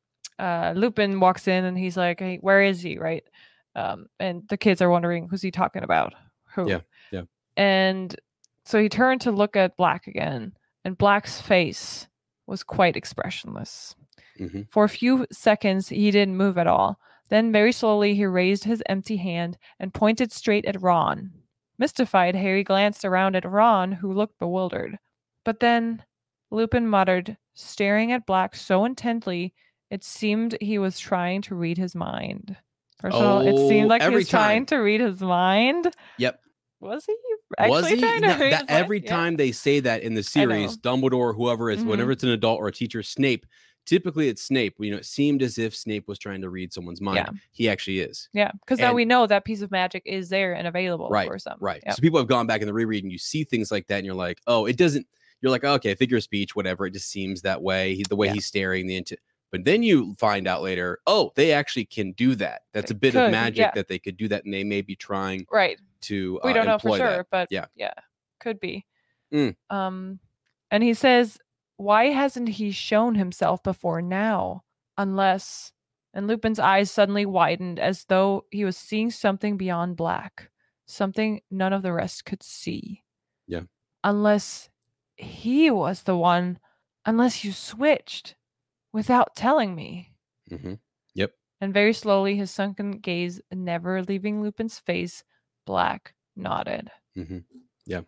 uh, Lupin walks in and he's like, "Hey, where is he?" Right. Um. And the kids are wondering who's he talking about. Who? Yeah, yeah. And so he turned to look at Black again, and Black's face was quite expressionless. Mm-hmm. For a few seconds, he didn't move at all. Then, very slowly, he raised his empty hand and pointed straight at Ron. Mystified, Harry glanced around at Ron, who looked bewildered. But then, Lupin muttered, staring at Black so intently, it seemed he was trying to read his mind. First of all, it Oh, seemed like he every was trying time. to read his mind. Yep. Was he actually Was he? trying to No, read that his mind? every Yeah. time they say that in the series, Dumbledore, whoever it's, Mhm. whenever it's an adult or a teacher, Snape, typically it's Snape. You know, it seemed as if Snape was trying to read someone's mind. Yeah. He actually is. Yeah, because now And- we know that piece of magic is there and available Right, for some. Right. Yep. So people have gone back in the reread and you see things like that and you're like, oh, it doesn't, you're like, oh, okay, figure of speech, whatever. It just seems that way. He, the way Yeah. he's staring, the into, but then you find out later, oh, they actually can do that. That's They a bit could, of magic yeah. that they could do that. And they may be trying Right. to We uh, don't know for employ sure, that. but Yeah. yeah, could be. Mm. Um, And he says, why hasn't he shown himself before now? Unless... And Lupin's eyes suddenly widened as though he was seeing something beyond black. Something none of the rest could see. Yeah. Unless he was the one. Unless you switched. Without telling me. Mm-hmm. Yep. And very slowly, his sunken gaze, never leaving Lupin's face, Black nodded. Mm-hmm. Yeah.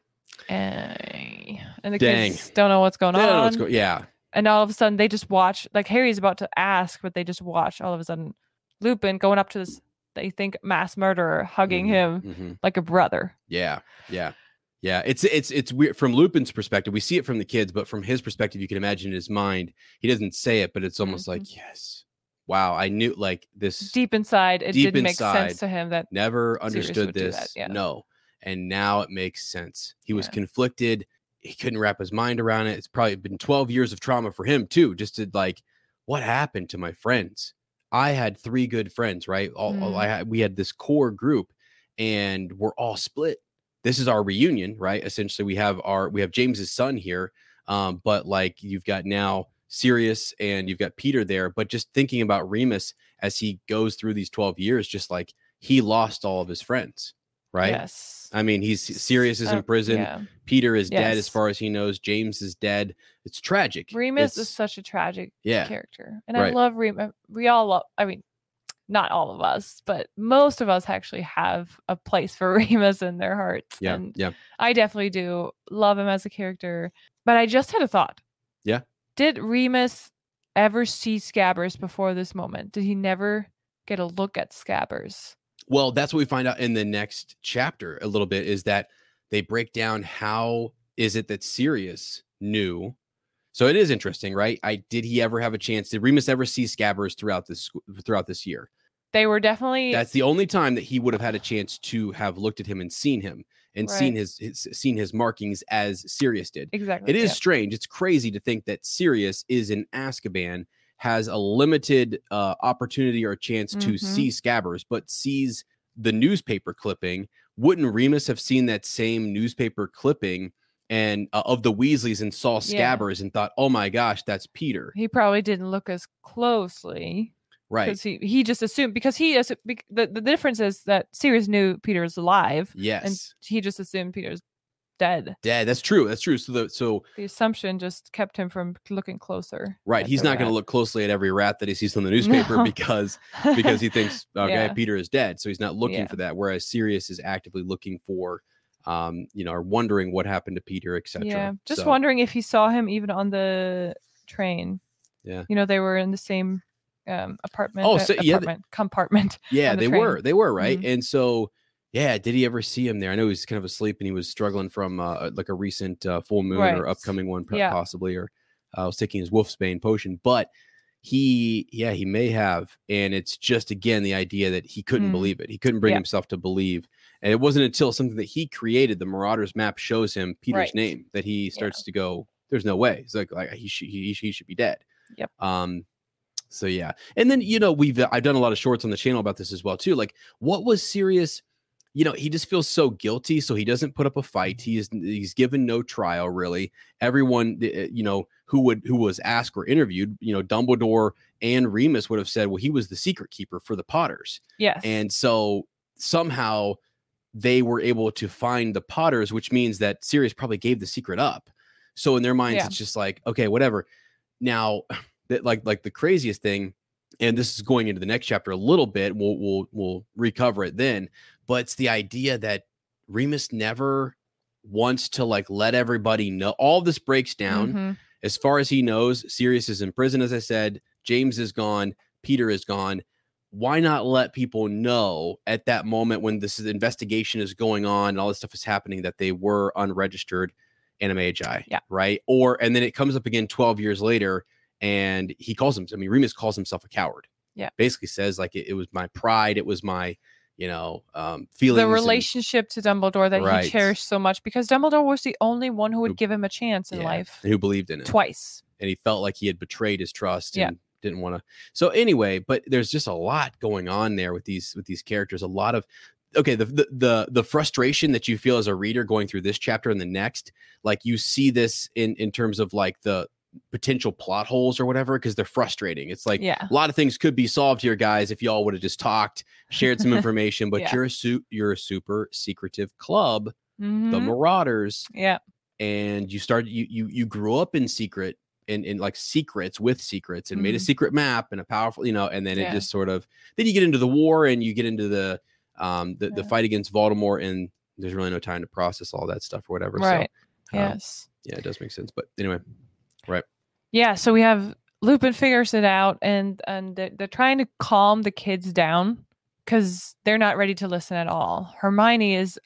And, and the Dang. kids don't know what's going They on. don't know what's go- yeah. And all of a sudden, they just watch. Like, Harry's about to ask, but they just watch. All of a sudden, Lupin going up to this, they think, mass murderer, hugging Mm-hmm. him Mm-hmm. like a brother. Yeah. Yeah. Yeah. It's it's it's weird from Lupin's perspective. We see it from the kids, but from his perspective, you can imagine in his mind. He doesn't say it, but it's almost Mhm. like, yes, wow, I knew like this. Deep inside, it Deep didn't make inside, sense to him that Never Sirius understood would do this. that, yeah. No. And now it makes sense. He was Yeah. conflicted. He couldn't wrap his mind around it. It's probably been twelve years of trauma for him too, just to like, what happened to my friends? I had three good friends, right? All, all Mm. I had, we had this core group, and we're all split. This is our reunion, right? Essentially, we have our we have James's son here, um, but like you've got now Sirius and you've got Peter there. But just thinking about Remus as he goes through these twelve years, just like he lost all of his friends, right? Yes. I mean, he's Sirius is in Uh, prison. yeah. Peter is dead as Yes. far as he knows. James is dead. It's tragic. Remus is It's- such a tragic Yeah. character. And I Right. love Remus. We all love, I mean, not all of us, but most of us actually have a place for Remus in their hearts. yeah, And yeah. I definitely do love him as a character. But I just had a thought. Yeah. Did Remus ever see Scabbers before this moment? Did he never get a look at Scabbers? Well, that's what we find out in the next chapter a little bit, is that they break down how is it that Sirius knew. So it is interesting, right? I did he ever have a chance? Did Remus ever see Scabbers throughout this throughout this year? They were definitely That's the only time that he would have had a chance to have looked at him and seen him and seen Right. his, his seen his markings as Sirius did. exactly. It is yeah. strange. It's crazy to think that Sirius is in Azkaban, has a limited uh, opportunity or chance to Mhm. see Scabbers, but sees the newspaper clipping. Wouldn't Remus have seen that same newspaper clipping and uh, of the Weasleys and saw Yeah. Scabbers and thought, "Oh my gosh, that's Peter." He probably didn't look as closely. Right. Because he, he just assumed, because he, assu- bec- the, the difference is that Sirius knew Peter was alive, and Yes. he just assumed Peter's dead. Dead. That's true. That's true. So the so The assumption just kept him from looking closer. right, at he's the not going to rat. look closely at every rat that he sees on the newspaper No. because because he thinks, okay, Yeah. Peter is dead. So he's not looking Yeah. for that. Whereas Sirius is actively looking for, um, you know, or wondering what happened to Peter, et cetera. Yeah, just So, wondering if he saw him even on the train. Yeah. You know, they were in the same um, apartment. Oh, uh, so- yeah, th- apartment, compartment. Yeah, on the they train. were. They were, right? Mhm. And so, yeah, did he ever see him there? I know he was kind of asleep and he was struggling from uh, like a recent uh, full moon or Right. upcoming one, po- Yeah. possibly, or uh, was taking his Wolfsbane potion. But he, yeah, he may have. And it's just, again, the idea that he couldn't Mm. believe it. He couldn't bring Yeah. himself to believe. And it wasn't until something that he created, the Marauders map, shows him Peter's Right. name, that he starts to go, there's no way. It's like, like he, should, he, he should be dead. Yep. Um, so yeah, and then you know we've I've done a lot of shorts on the channel about this as well too. Like, what was Sirius? You know, he just feels so guilty, so he doesn't put up a fight. He is he's given no trial really. Everyone, uh, you know, who would who was asked or interviewed, you know, Dumbledore and Remus would have said, well, he was the secret keeper for the Potters, Yes. and so somehow they were able to find the Potters, which means that Sirius probably gave the secret up. So in their minds, Yeah. it's just like, okay, whatever. Now, that like like the craziest thing, and this is going into the next chapter a little bit. We'll we'll we'll recover it then. But it's the idea that Remus never wants to like let everybody know. All this breaks down. Mhm. As far as he knows, Sirius is in prison, as I said. James is gone. Peter is gone. Why not let people know at that moment when this is, investigation is going on and all this stuff is happening that they were unregistered Animagi? Yeah. Right. Or and then it comes up again twelve years later. And he calls him, I mean, Remus calls himself a coward. Yeah. Basically says like, it, it was my pride. It was my, you know, um, feelings. The and- relationship to Dumbledore that Right. he cherished so much, because Dumbledore was the only one who would Who- give him a chance in yeah, life and who believed in it. twice. And he felt like he had betrayed his trust Yeah. and didn't want to. So anyway, but there's just a lot going on there with these, with these characters. A lot of, okay, the, the the the frustration that you feel as a reader going through this chapter and the next, like you see this in in terms of like the potential plot holes or whatever, because they're frustrating. It's like Yeah. a lot of things could be solved here, guys, if y'all would have just talked, shared some information. But Yeah. you're a su- you're a super secretive club, the Mhm. Marauders, Yeah. and you started you you you grew up in secret in in like secrets with secrets and made a Mhm. secret map and a powerful, you know, and then Yeah. it just sort of then you get into the war and you get into the um the, the Yeah. fight against Voldemort, and there's really no time to process all that stuff or whatever. Right. So um, Yes. yeah, it does make sense. But anyway, right. Yeah, so we have Lupin figures it out, and and they're, they're trying to calm the kids down because they're not ready to listen at all. Hermione is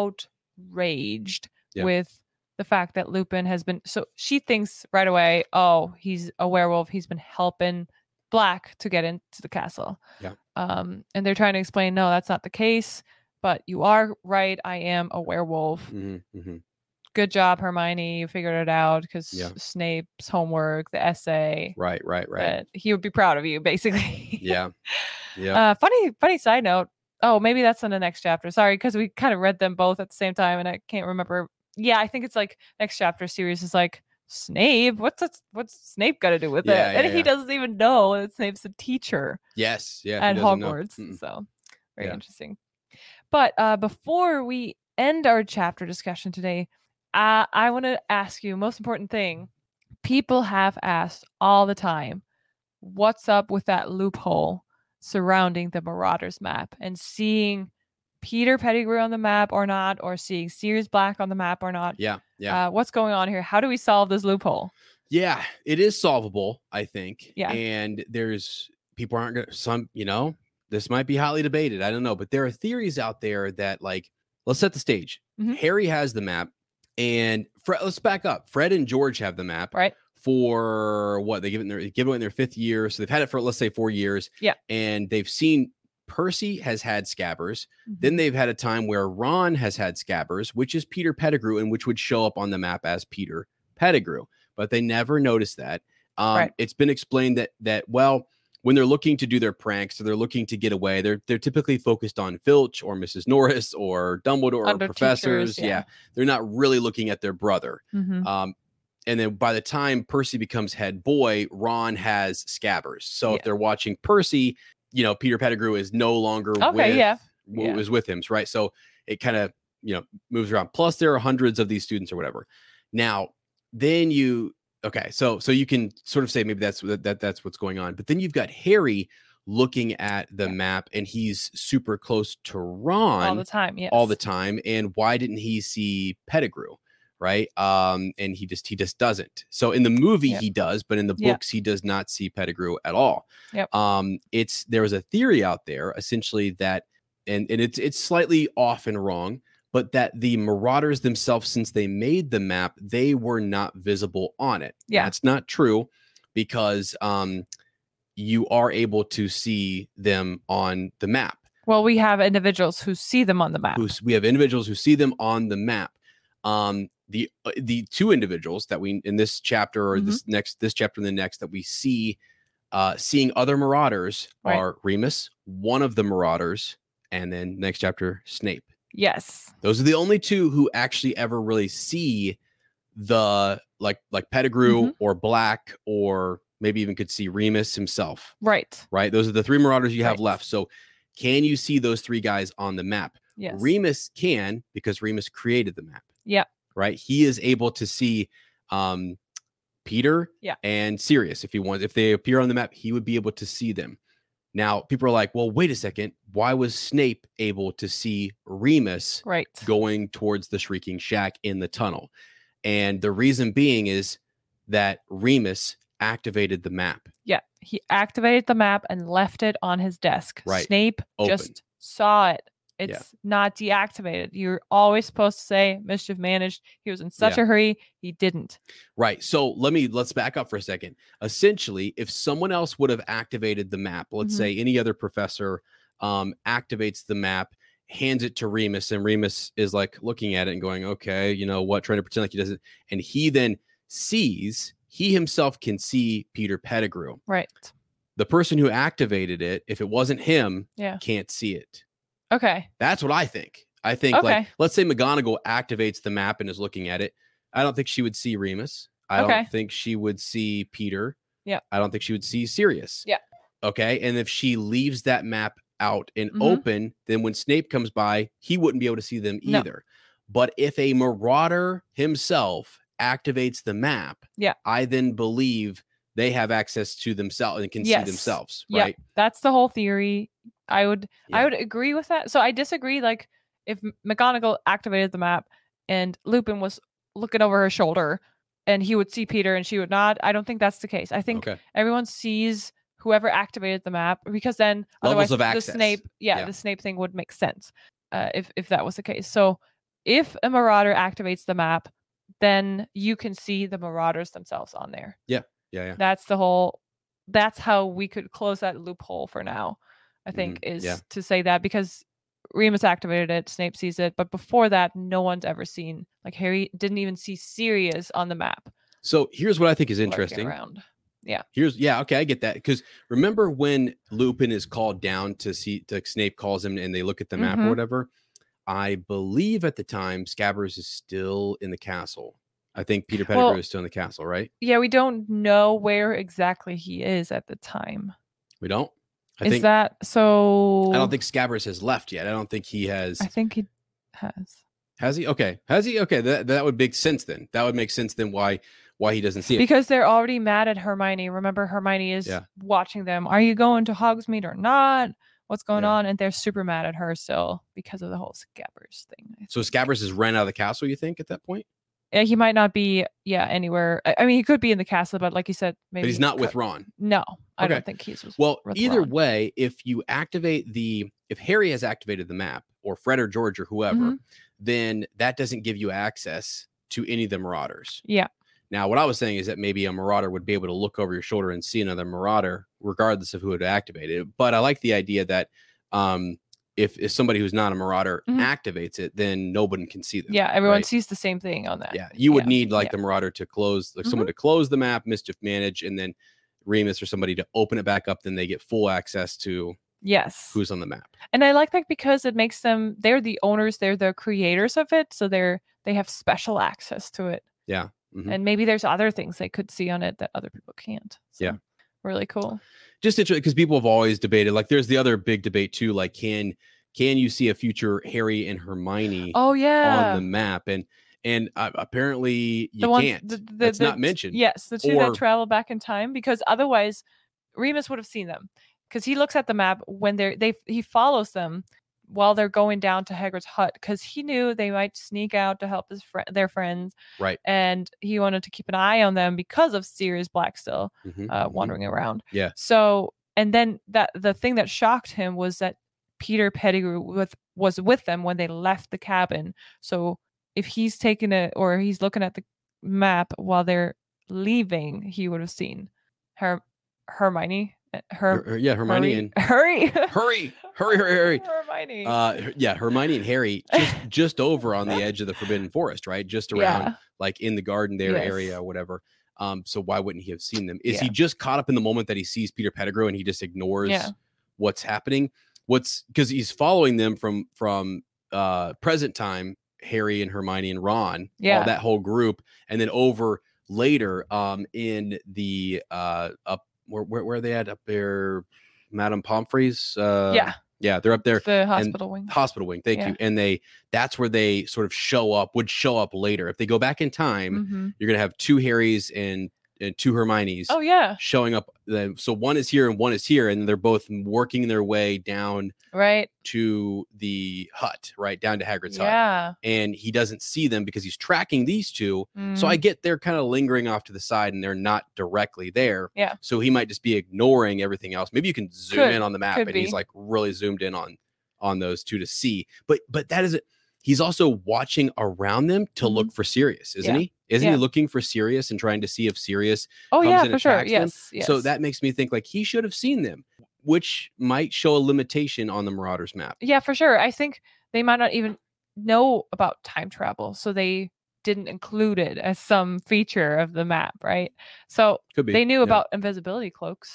outraged Yeah. with the fact that Lupin has been. So she thinks right away, oh, he's a werewolf. He's been helping Black to get into the castle. Yeah. Um, and they're trying to explain, no, that's not the case. But you are right. I am a werewolf. hmm hmm Good job, Hermione. You figured it out because Yeah. Snape's homework, the essay. Right, right, right. That he would be proud of you, basically. Yeah. Yeah. Uh, funny, funny side note. Oh, maybe that's in the next chapter. Sorry, because we kind of read them both at the same time, and I can't remember. Yeah, I think it's like next chapter series is like Snape. What's that, what's Snape got to do with Yeah, it? And yeah, he yeah. doesn't even know that Snape's a teacher Yes. Yeah. at who doesn't know? Hogwarts. Mm-mm. So very Yeah. interesting. But uh, before we end our chapter discussion today, uh, I want to ask you, most important thing, people have asked all the time, what's up with that loophole surrounding the Marauders map and seeing Peter Pettigrew on the map or not, or seeing Sirius Black on the map or not? Yeah. Yeah. Uh, what's going on here? How do we solve this loophole? Yeah, it is solvable, I think. Yeah. And there's people aren't going to, some, you know, this might be hotly debated. I don't know. But there are theories out there that, like, let's set the stage. Mhm. Harry has the map, and Fred, let's back up. Fred and George have the map Right. for what? They give it in their, give it in their fifth year. So they've had it for, let's say, four years. Yeah. And they've seen Percy has had Scabbers. Mhm. Then they've had a time where Ron has had Scabbers, which is Peter Pettigrew, and which would show up on the map as Peter Pettigrew. But they never noticed that. Um, Right. It's been explained that that well, when they're looking to do their pranks, or they're looking to get away, they're they're typically focused on Filch or Missus Norris or Dumbledore or Under professors. teachers, yeah. Yeah, they're not really looking at their brother. Mhm. Um, and then by the time Percy becomes head boy, Ron has Scabbers. So Yeah. if they're watching Percy, you know, Peter Pettigrew is no longer Okay, with, yeah. w- Yeah. was with him, right? So it kind of, you know, moves around. Plus, there are hundreds of these students or whatever. Now, then you, okay, so so you can sort of say maybe that's that, that that's what's going on. But then you've got Harry looking at the Yeah. map, and he's super close to Ron All the time. Yes. all the time. And why didn't he see Pettigrew? Right. Um, and he just he just doesn't. So in the movie Yep. he does, but in the Yep. books he does not see Pettigrew at all. Yep. Um, it's there was a theory out there essentially that, and, and it's it's slightly off and wrong, but that the Marauders themselves, since they made the map, they were not visible on it. Yeah. That's not true, because um you are able to see them on the map. Well, we have individuals who see them on the map. Who we have individuals who see them on the map. Um, the uh, the two individuals that we in this chapter or Mhm. this next this chapter and the next that we see uh seeing other Marauders Right. are Remus, one of the Marauders, and then next chapter Snape. Yes. Those are the only two who actually ever really see the like like Pettigrew Mhm. or Black, or maybe even could see Remus himself. Right. Right? Those are the three Marauders you have Right. left. So can you see those three guys on the map? Yes. Remus can, because Remus created the map. Yep. Right. He is able to see um, Peter Yeah. and Sirius. If he wants, if they appear on the map, he would be able to see them. Now, people are like, well, wait a second. Why was Snape able to see Remus Right. going towards the Shrieking Shack in the tunnel? And the reason being is that Remus activated the map. Yeah. He activated the map and left it on his desk. Right. Snape Open. just saw it. It's Yeah. not deactivated. You're always supposed to say mischief managed. He was in such Yeah. a hurry. He didn't. Right. So let me let's back up for a second. Essentially, if someone else would have activated the map, let's Mhm. say any other professor um, activates the map, hands it to Remus, and Remus is like looking at it and going, okay, you know what, trying to pretend like he doesn't. And he then sees, he himself can see Peter Pettigrew. Right. The person who activated it, if it wasn't him, Yeah. can't see it. Okay. That's what I think. I think, Okay. like, let's say McGonagall activates the map and is looking at it. I don't think she would see Remus. I Okay. don't think she would see Peter. Yeah. I don't think she would see Sirius. Yeah. Okay. And if she leaves that map out and Mhm. open, then when Snape comes by, he wouldn't be able to see them No. either. But if a Marauder himself activates the map, Yeah. I then believe they have access to themselves and can Yes. see themselves, Yeah. right? That's the whole theory. I would Yeah. I would agree with that. So I disagree. Like if M- McGonagall activated the map and Lupin was looking over her shoulder and he would see Peter and she would not, I don't think that's the case. I think Okay. everyone sees whoever activated the map because then Levels otherwise of the access. Snape, yeah, Yeah. the Snape thing would make sense uh, if if that was the case. So if a Marauder activates the map, then you can see the Marauders themselves on there. Yeah. Yeah. Yeah. That's the whole. That's how we could close that loophole for now. I think Mhm, is yeah. to say that because Remus activated it, Snape sees it, but before that, no one's ever seen. Like Harry didn't even see Sirius on the map. So here's what I think is lurking interesting. Around. Yeah. Here's yeah, okay, I get that. Because remember when Lupin is called down to see to Snape calls him and they look at the map Mhm. or whatever. I believe at the time Scabbers is still in the castle. I think Peter Pettigrew Well- is still in the castle, right? Yeah, we don't know where exactly he is at the time. We don't. I is think that so? I don't think Scabbers has left yet. I don't think he has. I think he has. Has he? Okay. Has he? Okay. That that would make sense then. That would make sense then why why he doesn't see it. Because they're already mad at Hermione. Remember, Hermione is Yeah. watching them. Are you going to Hogsmeade or not? What's going Yeah. on? And they're super mad at her still because of the whole Scabbers thing. I So think. Scabbers is ran out of the castle, you think, at that point? Yeah, he might not be, yeah, anywhere. I, I mean, he could be in the castle, but like you said, maybe But he's not with co- Ron. No, I Okay. don't think he's with. Well, with either Ron. way, if you activate the if Harry has activated the map or Fred or George or whoever, Mhm. then that doesn't give you access to any of the Marauders. Yeah. Now, what I was saying is that maybe a Marauder would be able to look over your shoulder and see another Marauder, regardless of who had activated it. But I like the idea that um, if, if somebody who's not a Marauder Mhm. activates it, then nobody can see them. Yeah, everyone right? sees the same thing on that. Yeah, you would Yeah, need like yeah. the Marauder to close, like Mhm. someone to close the map, mischief manage, and then Remus or somebody to open it back up. Then they get full access to Yes. who's on the map. And I like that because it makes them, they're the owners, they're the creators of it. So they're, they have special access to it. Yeah. Mhm. And maybe there's other things they could see on it that other people can't. So, Yeah. Really cool. Just interesting because people have always debated. Like, there's the other big debate too. Like, can can you see a future Harry and Hermione Oh, yeah. on the map? And and uh, apparently you the ones, can't. The, the, That's the- not mentioned. Yes, the two Or- that travel back in time, because otherwise Remus would have seen them. Because he looks at the map when they're they he follows them while they're going down to Hagrid's hut because he knew they might sneak out to help his friend their friends, Right. and he wanted to keep an eye on them because of Sirius Black still Mhm, uh, mhm. wandering around. Yeah. So and then that the thing that shocked him was that Peter Pettigrew with was with them when they left the cabin. So if he's taking it or he's looking at the map while they're leaving, he would have seen her Hermione. uh, Her, Her- her- yeah, Hermione hurry, and hurry, hurry, hurry, hurry, hurry. Hermione. Uh, her- yeah, Hermione and Harry just just over on the edge of the Forbidden Forest, right? Just around, yeah, like in the garden there Yes. area or whatever. Um, so why wouldn't he have seen them? Is Yeah. he just caught up in the moment that he sees Peter Pettigrew and he just ignores Yeah. what's happening? What's because he's following them from from uh present time, Harry and Hermione and Ron, Yeah. all that whole group, and then over later um in the uh up where where, where are they at up there? Madame Pomfrey's uh yeah. yeah, they're up there. The hospital wing. Hospital wing, thank Yeah. you. And they that's where they sort of show up, would show up later. If they go back in time, Mhm. you're gonna have two Harrys and, and two Hermiones Oh yeah, showing up. The- So one is here and one is here, and they're both working their way down right. to the hut, right? Down to Hagrid's hut. Yeah. And he doesn't see them because he's tracking these two. So I Mm, get they're kind of lingering off to the side and they're not directly there. Yeah. So he might just be ignoring everything else. Maybe you can zoom Could- in on the map could and he's be. like really zoomed in on on those two to see. But but that isn't he's also watching around them to Mhm. look for Sirius, isn't Yeah. he? Isn't Yeah. he looking for Sirius and trying to see if Sirius oh comes yeah, and for sure. attacks them? Yes. Yes. So that makes me think like he should have seen them, which might show a limitation on the Marauders map. Yeah, for sure. I think they might not even know about time travel, so they didn't include it as some feature of the map, right? So Could be. they knew yeah. about invisibility cloaks.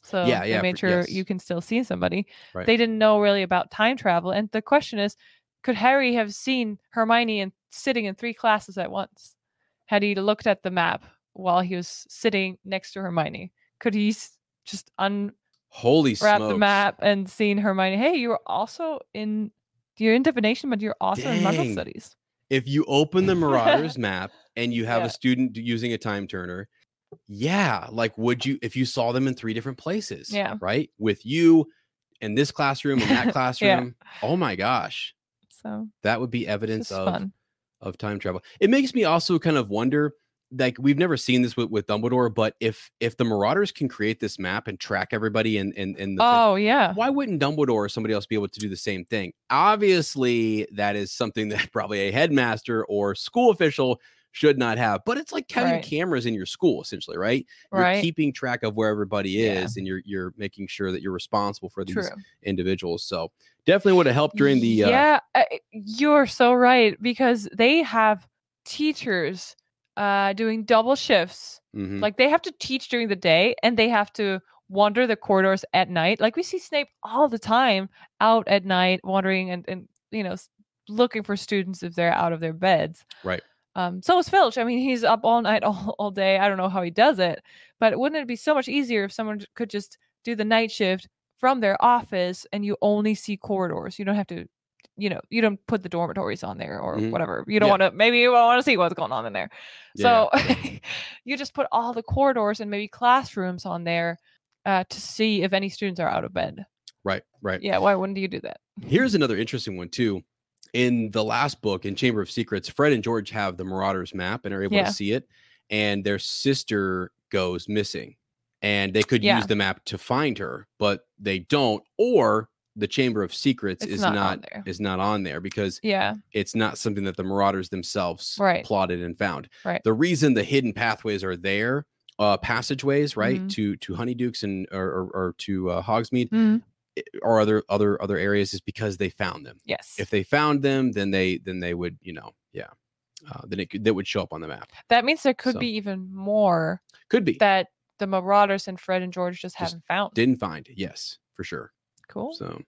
So Yeah, they yeah, made for- sure yes. you can still see somebody. Right. They didn't know really about time travel. And the question is, could Harry have seen Hermione and sitting in three classes at once? Had he looked at the map while he was sitting next to Hermione? Could he s- just unwrap Holy the smokes. map and seen Hermione? Hey, you were also in you're in divination, but you're also in Muggle Dang. studies. If you open the Marauders map and you have Yeah. a student using a time turner, yeah, like would you if you saw them in three different places? Yeah. Right? With you in this classroom and that classroom. Oh my gosh. So That would be it's evidence just of fun. of time travel. It makes me also kind of wonder, like we've never seen this with, with Dumbledore, but if if the Marauders can create this map and track everybody in in, in the thing, Oh yeah. why wouldn't Dumbledore or somebody else be able to do the same thing? Obviously, that is something that probably a headmaster or school official should not have. But it's like having Right. cameras in your school, essentially, right? You're Right. keeping track of where everybody Yeah. is, and you're you're making sure that you're responsible for these True. individuals. So definitely would have helped during the uh, yeah, uh, you're so right, because they have teachers uh doing double shifts. mhm. Like they have to teach during the day and they have to wander the corridors at night. Like we see Snape all the time out at night wandering and, and you know s- looking for students if they're out of their beds. Right. Um, so is Filch. I mean, he's up all night, all, all day. I don't know how he does it, but wouldn't it be so much easier if someone j- could just do the night shift from their office and you only see corridors? You don't have to, you know, you don't put the dormitories on there or Mhm. whatever. You don't Yeah. want to, maybe you don't want to see what's going on in there. Yeah, So you just put all the corridors and maybe classrooms on there uh, to see if any students are out of bed. Right, right. Yeah, why wouldn't you do that? Here's another interesting one too. In the last book, in Chamber of Secrets, Fred and George have the Marauders map and are able Yeah. to see it, and their sister goes missing, and they could Yeah. use the map to find her, but they don't, or the Chamber of Secrets It's is not not, on there. is not on there because Yeah, it's not something that the Marauders themselves Right. plotted and found. Right. The reason the hidden pathways are there, uh, passageways, right, Mhm. to to Honeydukes and or, or, or to uh, Hogsmeade Mhm. or other other other areas is because they found them. Yes. If they found them, then they then they would, you know, yeah, uh, then it could, that would show up on the map. That means there could So- be even more Could be that the Marauders and Fred and George just, Just haven't found. didn't find. Yes, for sure. Cool. So,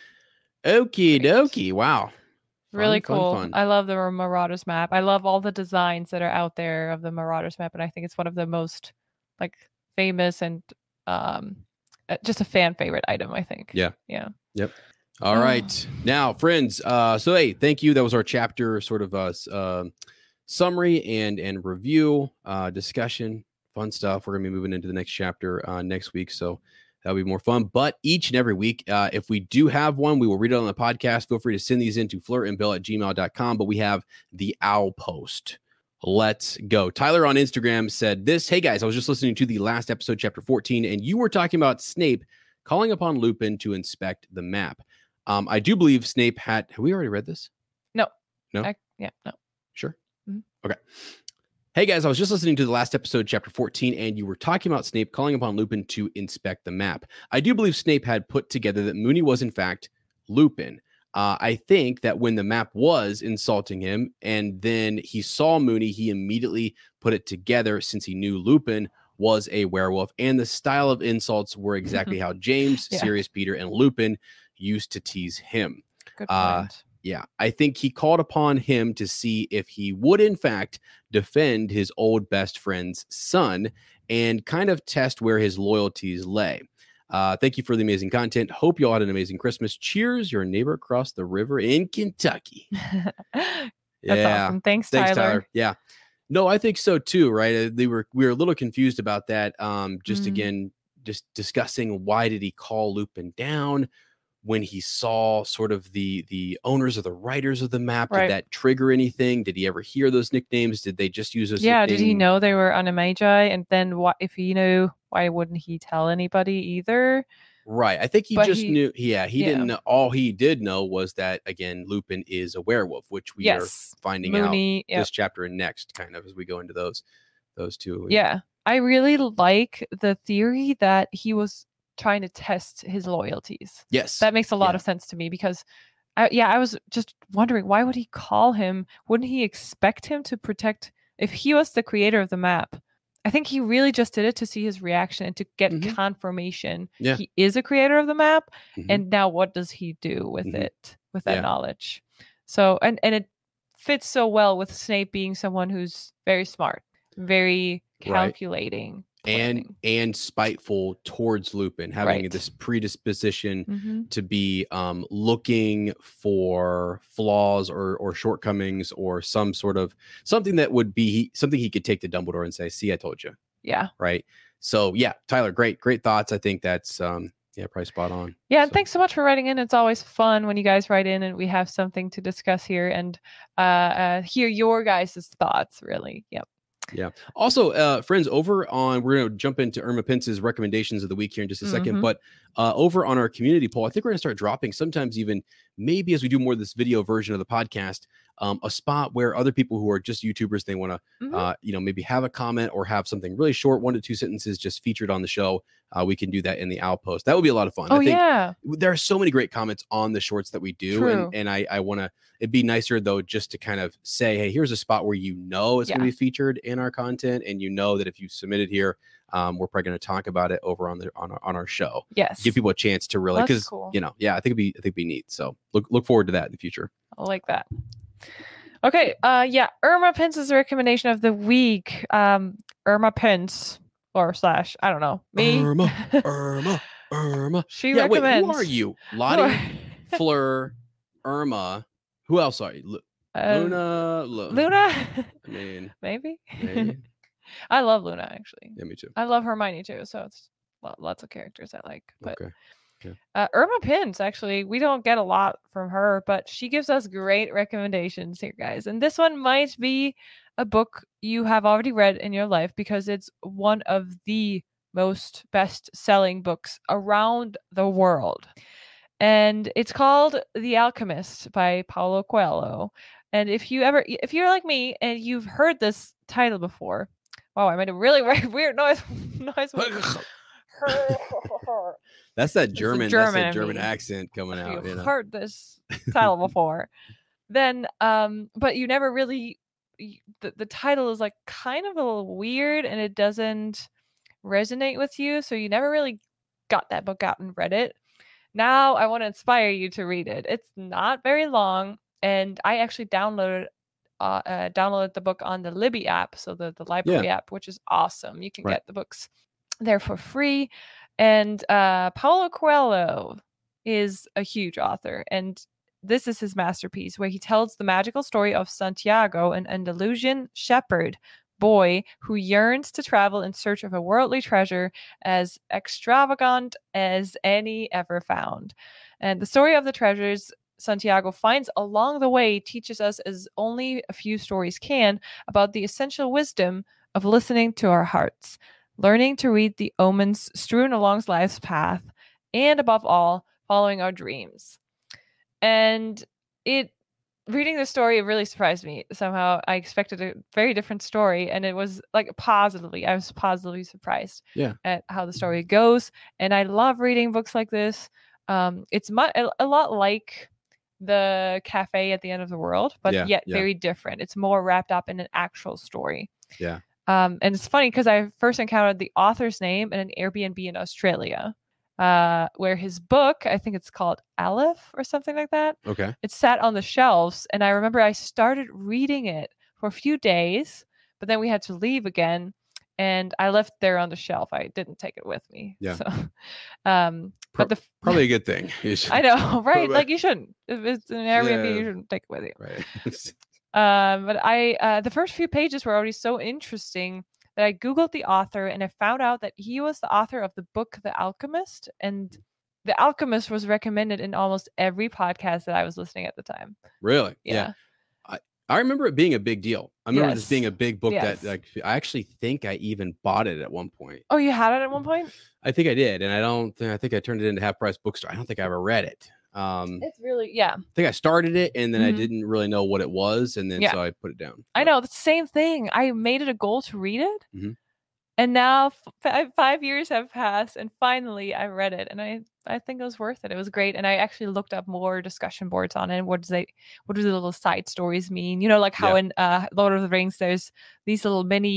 okie Great. dokie. Wow. Fun, Really fun, cool. fun. I love the Marauders map. I love all the designs that are out there of the Marauders map, and I think it's one of the most like famous and um uh, just a fan favorite item, I think. Yeah. Yeah. All Oh. right, now, friends. Uh, so hey, thank you. That was our chapter sort of uh, s- uh, summary and and review uh, discussion. Fun stuff. We're gonna be moving into the next chapter uh, next week, so that'll be more fun. But each and every week, uh, if we do have one, we will read it on the podcast. Feel free to send these in to flirtandbill at gmail dot com. But we have the Owl Post. Let's go. Tyler on Instagram said this. Hey guys, I was just listening to the last episode, chapter fourteen, and you were talking about Snape calling upon Lupin to inspect the map. Um, I do believe Snape had. Have we already read this? No. No? I, yeah. No. Sure. Mhm. Okay. Hey guys, I was just listening to the last episode, chapter fourteen, and you were talking about Snape calling upon Lupin to inspect the map. I do believe Snape had put together that Moony was in fact Lupin. Uh, I think that when the map was insulting him and then he saw Moony, he immediately put it together since he knew Lupin was a werewolf, and the style of insults were exactly how James, Yeah. Sirius Peter, and Lupin used to tease him. Good Uh, point. Yeah, I think he called upon him to see if he would, in fact, defend his old best friend's son and kind of test where his loyalties lay. Uh, thank you for the amazing content. Hope you all had an amazing Christmas. Cheers, your neighbor across the river in Kentucky. That's yeah, awesome. Thanks, thanks, Tyler. Tyler. Yeah, no, I think so too. Right? Uh, They were we were a little confused about that. Um, just Mm. again, just discussing why did he call Lupin down when he saw sort of the the owners or the writers of the map. Right. Did that trigger anything? Did he ever hear those nicknames? Did they just use those? Yeah, did he nickname- know they were Animagi? And then what if he knew, why wouldn't he tell anybody either? Right. I think he But just he- knew. Yeah, he yeah. didn't know. All he did know was that again, Lupin is a werewolf, which we Yes. are finding out Moony. Yeah. this chapter and next, kind of as we go into those those two. Yeah. I really like the theory that he was trying to test his loyalties. Yes. That makes a lot Yeah. of sense to me because I, yeah, I was just wondering, why would he call him? Wouldn't he expect him to protect if he was the creator of the map? I think he really just did it to see his reaction and to get Mhm. confirmation Yeah. he is a creator of the map. Mhm. And now what does he do with Mhm. it, with that Yeah. knowledge? So, and, and it fits so well with Snape being someone who's very smart, very Right. calculating. and planning. and spiteful towards Lupin, having Right. this predisposition Mhm. to be um looking for flaws or or shortcomings or some sort of something that would be something he could take to Dumbledore and say, see, I told you. Yeah. Right. So yeah, Tyler, great, great thoughts. I think that's um yeah, probably spot on. Yeah, and So, thanks so much for writing in. It's always fun when you guys write in and we have something to discuss here and uh, uh hear your guys' thoughts, really. Yep. yeah. Also, uh, friends, over on, we're going to jump into Irma Pince's recommendations of the week here in just a second. Mhm. But uh, over on our community poll, I think we're going to start dropping sometimes even maybe as we do more of this video version of the podcast, um, a spot where other people who are just YouTubers, they want to, Mhm. uh, you know, maybe have a comment or have something really short, one to two sentences just featured on the show. Uh, we can do that in the Outpost. That would be a lot of fun. Oh, I think yeah. there are so many great comments on the shorts that we do. True. And, and I, I want to, it'd be nicer though, just to kind of say, hey, here's a spot where you know it's Yeah. going to be featured in our content. And you know that if you submit it here, um, we're probably going to talk about it over on the, on our, on our show. Yes. Give people a chance to really, That's because, cool. you know, yeah, I think it'd be, I think it'd be neat. So look, look forward to that in the future. I like that. Okay. Uh, yeah. Irma Pince's recommendation of the week. Um, Irma Pince or slash, I don't know. Me. Irma, Irma, Irma. She yeah, wait, recommends. who are you? Who Lottie, are- Fleur, Irma. Who else are you? Lu- Uh, Luna. Lu- Luna? I mean, Maybe. maybe. I love Luna, actually. Yeah, me too. I love Hermione too, so it's lo- lots of characters I like. But Okay. uh, Irma Pince, actually, we don't get a lot from her, but she gives us great recommendations here, guys. And this one might be a book you have already read in your life because it's one of the most best-selling books around the world. And it's called The Alchemist by Paulo Coelho. And if you ever, if you're like me and you've heard this title before, wow, I made a really weird noise. noise with- That's that a German, German that's that in German me. accent coming out. You've You know? heard this title before. Then, um, but you never really, y- the, the title is like kind of a little weird and it doesn't resonate with you. So you never really got that book out and read it. Now I want to inspire you to read it. It's not very long. And I actually downloaded uh, uh downloaded the book on the Libby app, so the, the library app, which is awesome. You can Right. get the books there for free. And uh Paulo Coelho is a huge author, and this is his masterpiece where he tells the magical story of Santiago, an Andalusian shepherd boy who yearns to travel in search of a worldly treasure as extravagant as any ever found. And the story of the treasures Santiago finds along the way teaches us, as only a few stories can, about the essential wisdom of listening to our hearts, learning to read the omens strewn along life's path, and above all, following our dreams. And it reading the story, it really surprised me. Somehow I expected a very different story, and it was like positively, I was positively surprised Yeah. at how the story goes. And I love reading books like this. Um, it's mu- a, a lot like The Cafe at the End of the World, but Yeah, yet yeah. very different. It's more wrapped up in an actual story. Yeah. Um, and it's funny because I first encountered the author's name in an Airbnb in Australia, uh, where his book, I think it's called Aleph or something like that, Okay. it sat on the shelves. And I remember I started reading it for a few days, but then we had to leave again. And I left there on the shelf. I didn't take it with me. Yeah. So, um, Pro- but the Probably a good thing. You should- I know, right? Probably- Like you shouldn't. If it's an Airbnb, Yeah. you shouldn't take it with you. Right. Um, but I, uh, the first few pages were already so interesting that I Googled the author and I found out that he was the author of the book The Alchemist. And The Alchemist was recommended in almost every podcast that I was listening at the time. Really? Yeah. I remember it being a big deal. I remember this Yes. being a big book Yes. that like I actually think I even bought it at one point. Oh, you had it at one point? I think I did, and I don't think I think I turned it into Half Price Bookstore. I don't think I ever read it. Um, It's really, yeah. I think I started it, and then I Mhm. didn't really know what it was, and then Yeah. so I put it down. I But- know, the same thing. I made it a goal to read it. Mhm. And now f- five, five years have passed, and finally I read it, and I, I think it was worth it. It was great, and I actually looked up more discussion boards on it. What does they, what do the little side stories mean? You know, like how Yeah. in uh, Lord of the Rings, there's these little mini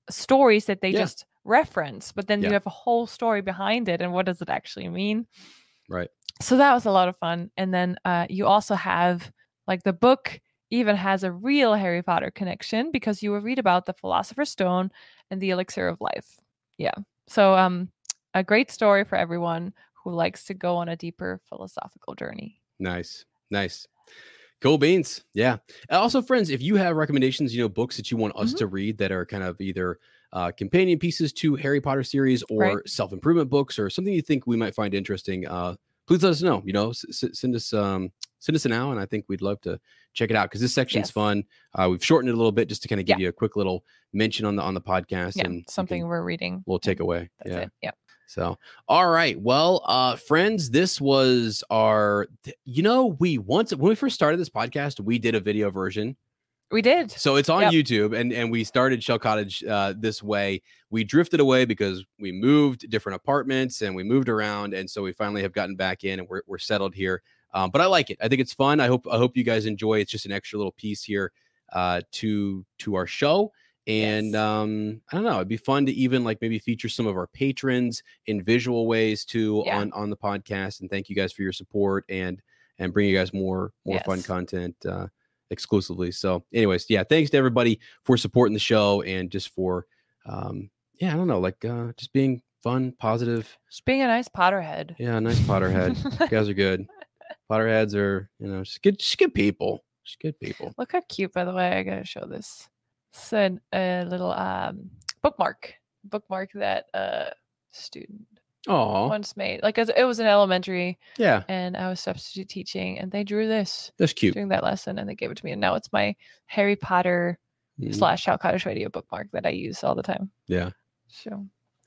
stories that they Yeah. just reference, but then Yeah. you have a whole story behind it, and what does it actually mean? Right. So that was a lot of fun. And then uh, you also have like the book even has a real Harry Potter connection because you will read about the Philosopher's Stone and the Elixir of Life. Yeah. So um, a great story for everyone who likes to go on a deeper philosophical journey. Nice. Nice. Cool beans. Yeah. And also, friends, if you have recommendations, you know, books that you want us Mhm. to read that are kind of either uh, companion pieces to Harry Potter series or Right. self-improvement books or something you think we might find interesting, uh, please let us know. You know, s- s- send us um, send us an hour, and I think we'd love to check it out because this section's Yes. fun. Uh, we've shortened it a little bit just to kind of give Yeah. you a quick little mention on the on the podcast Yeah. and you Something can- we're reading. we'll take away. That's yeah. it. Yeah. So, all right. Well, uh, friends, this was our, th- you know, we once, when we first started this podcast, we did a video version. We did. So it's on Yep. YouTube and, and we started Shell Cottage uh, this way. We drifted away because we moved different apartments and we moved around. And so we finally have gotten back in and we're, we're settled here. Um, but I like it. I think it's fun. I hope, I hope you guys enjoy. It's just an extra little piece here uh, to, to our show. And Yes. um, I don't know, it'd be fun to even like maybe feature some of our patrons in visual ways too Yeah. on, on the podcast. And thank you guys for your support and and bring you guys more more fun Yes. content uh, exclusively. So anyways, yeah, thanks to everybody for supporting the show and just for um, yeah, I don't know, like uh, just being fun, positive. Just being a nice Potterhead. Yeah, nice Potterhead. You guys are good. Potterheads are, you know, just good, just good people. Just good people. Look how cute, by the way. I gotta show this. It's a, a little um bookmark. Bookmark that uh student Oh, once made. Like as- it was in elementary yeah, and I was substitute teaching and they drew this that's cute. during that lesson and they gave it to me. And now it's my Harry Potter Mm, slash Shell Cottage Radio bookmark that I use all the time. Yeah. So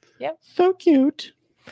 So cute.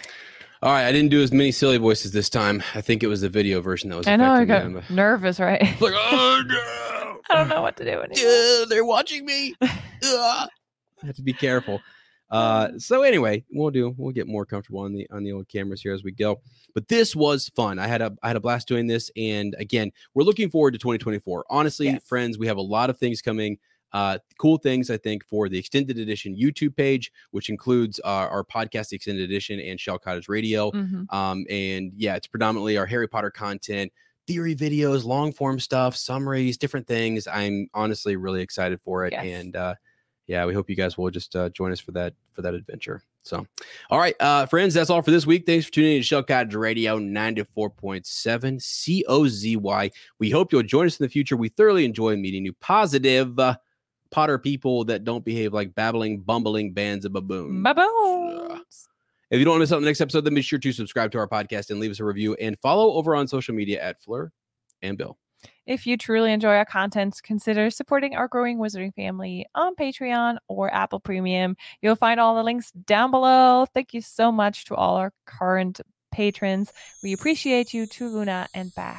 All right, I didn't do as many silly voices this time. I think it was the video version that was. I know I affecting got them. nervous, right? Like, oh no! I don't know what to do anymore. Uh, they're watching me. Uh, I have to be careful. Uh, so anyway, we'll do. We'll get more comfortable on the on the old cameras here as we go. But this was fun. I had a I had a blast doing this, and again, we're looking forward to twenty twenty-four. Honestly, Yes. friends, we have a lot of things coming. Uh, cool things, I think, for the extended edition YouTube page, which includes uh, our podcast extended edition and Shell Cottage Radio. Mhm. Um, and yeah, it's predominantly our Harry Potter content, theory videos, long form stuff, summaries, different things. I'm honestly really excited for it. Yes. And uh, yeah, we hope you guys will just uh, join us for that for that adventure. So, all right, uh, friends, that's all for this week. Thanks for tuning in to Shell Cottage Radio ninety-four point seven C O Z Y. We hope you'll join us in the future. We thoroughly enjoy meeting new positive uh, Potter people that don't behave like babbling, bumbling bands of baboons. Baboons. If you don't want to miss out on the next episode, then be sure to subscribe to our podcast and leave us a review and follow over on social media at Fleur and Bill. If you truly enjoy our content, consider supporting our growing Wizarding family on Patreon or Apple Premium. You'll find all the links down below. Thank you so much to all our current patrons. We appreciate you, to Luna and back.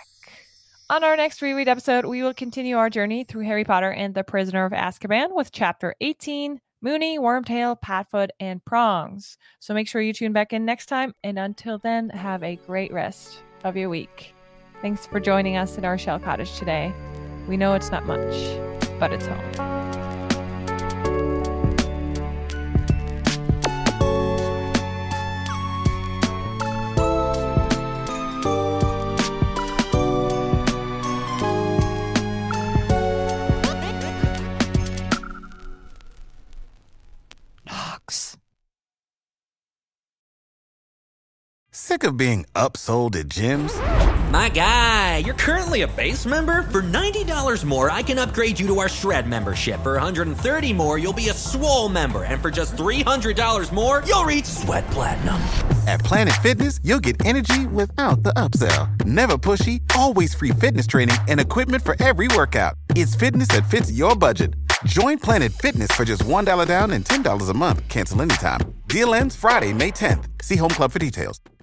On our next reread episode, we will continue our journey through Harry Potter and the Prisoner of Azkaban with Chapter eighteen, Moony, Wormtail, Patfoot, and Prongs. So make sure you tune back in next time. And until then, have a great rest of your week. Thanks for joining us in our Shell Cottage today. We know it's not much, but it's home. Knox. Sick of being upsold at gyms? My guy, you're currently a base member? For ninety dollars more, I can upgrade you to our Shred membership. For one hundred thirty dollars more, you'll be a Swole member. And for just three hundred dollars more, you'll reach Sweat Platinum. At Planet Fitness, you'll get energy without the upsell. Never pushy, always free fitness training and equipment for every workout. It's fitness that fits your budget. Join Planet Fitness for just one dollar down and ten dollars a month. Cancel anytime. Deal ends Friday, May tenth. See Home Club for details.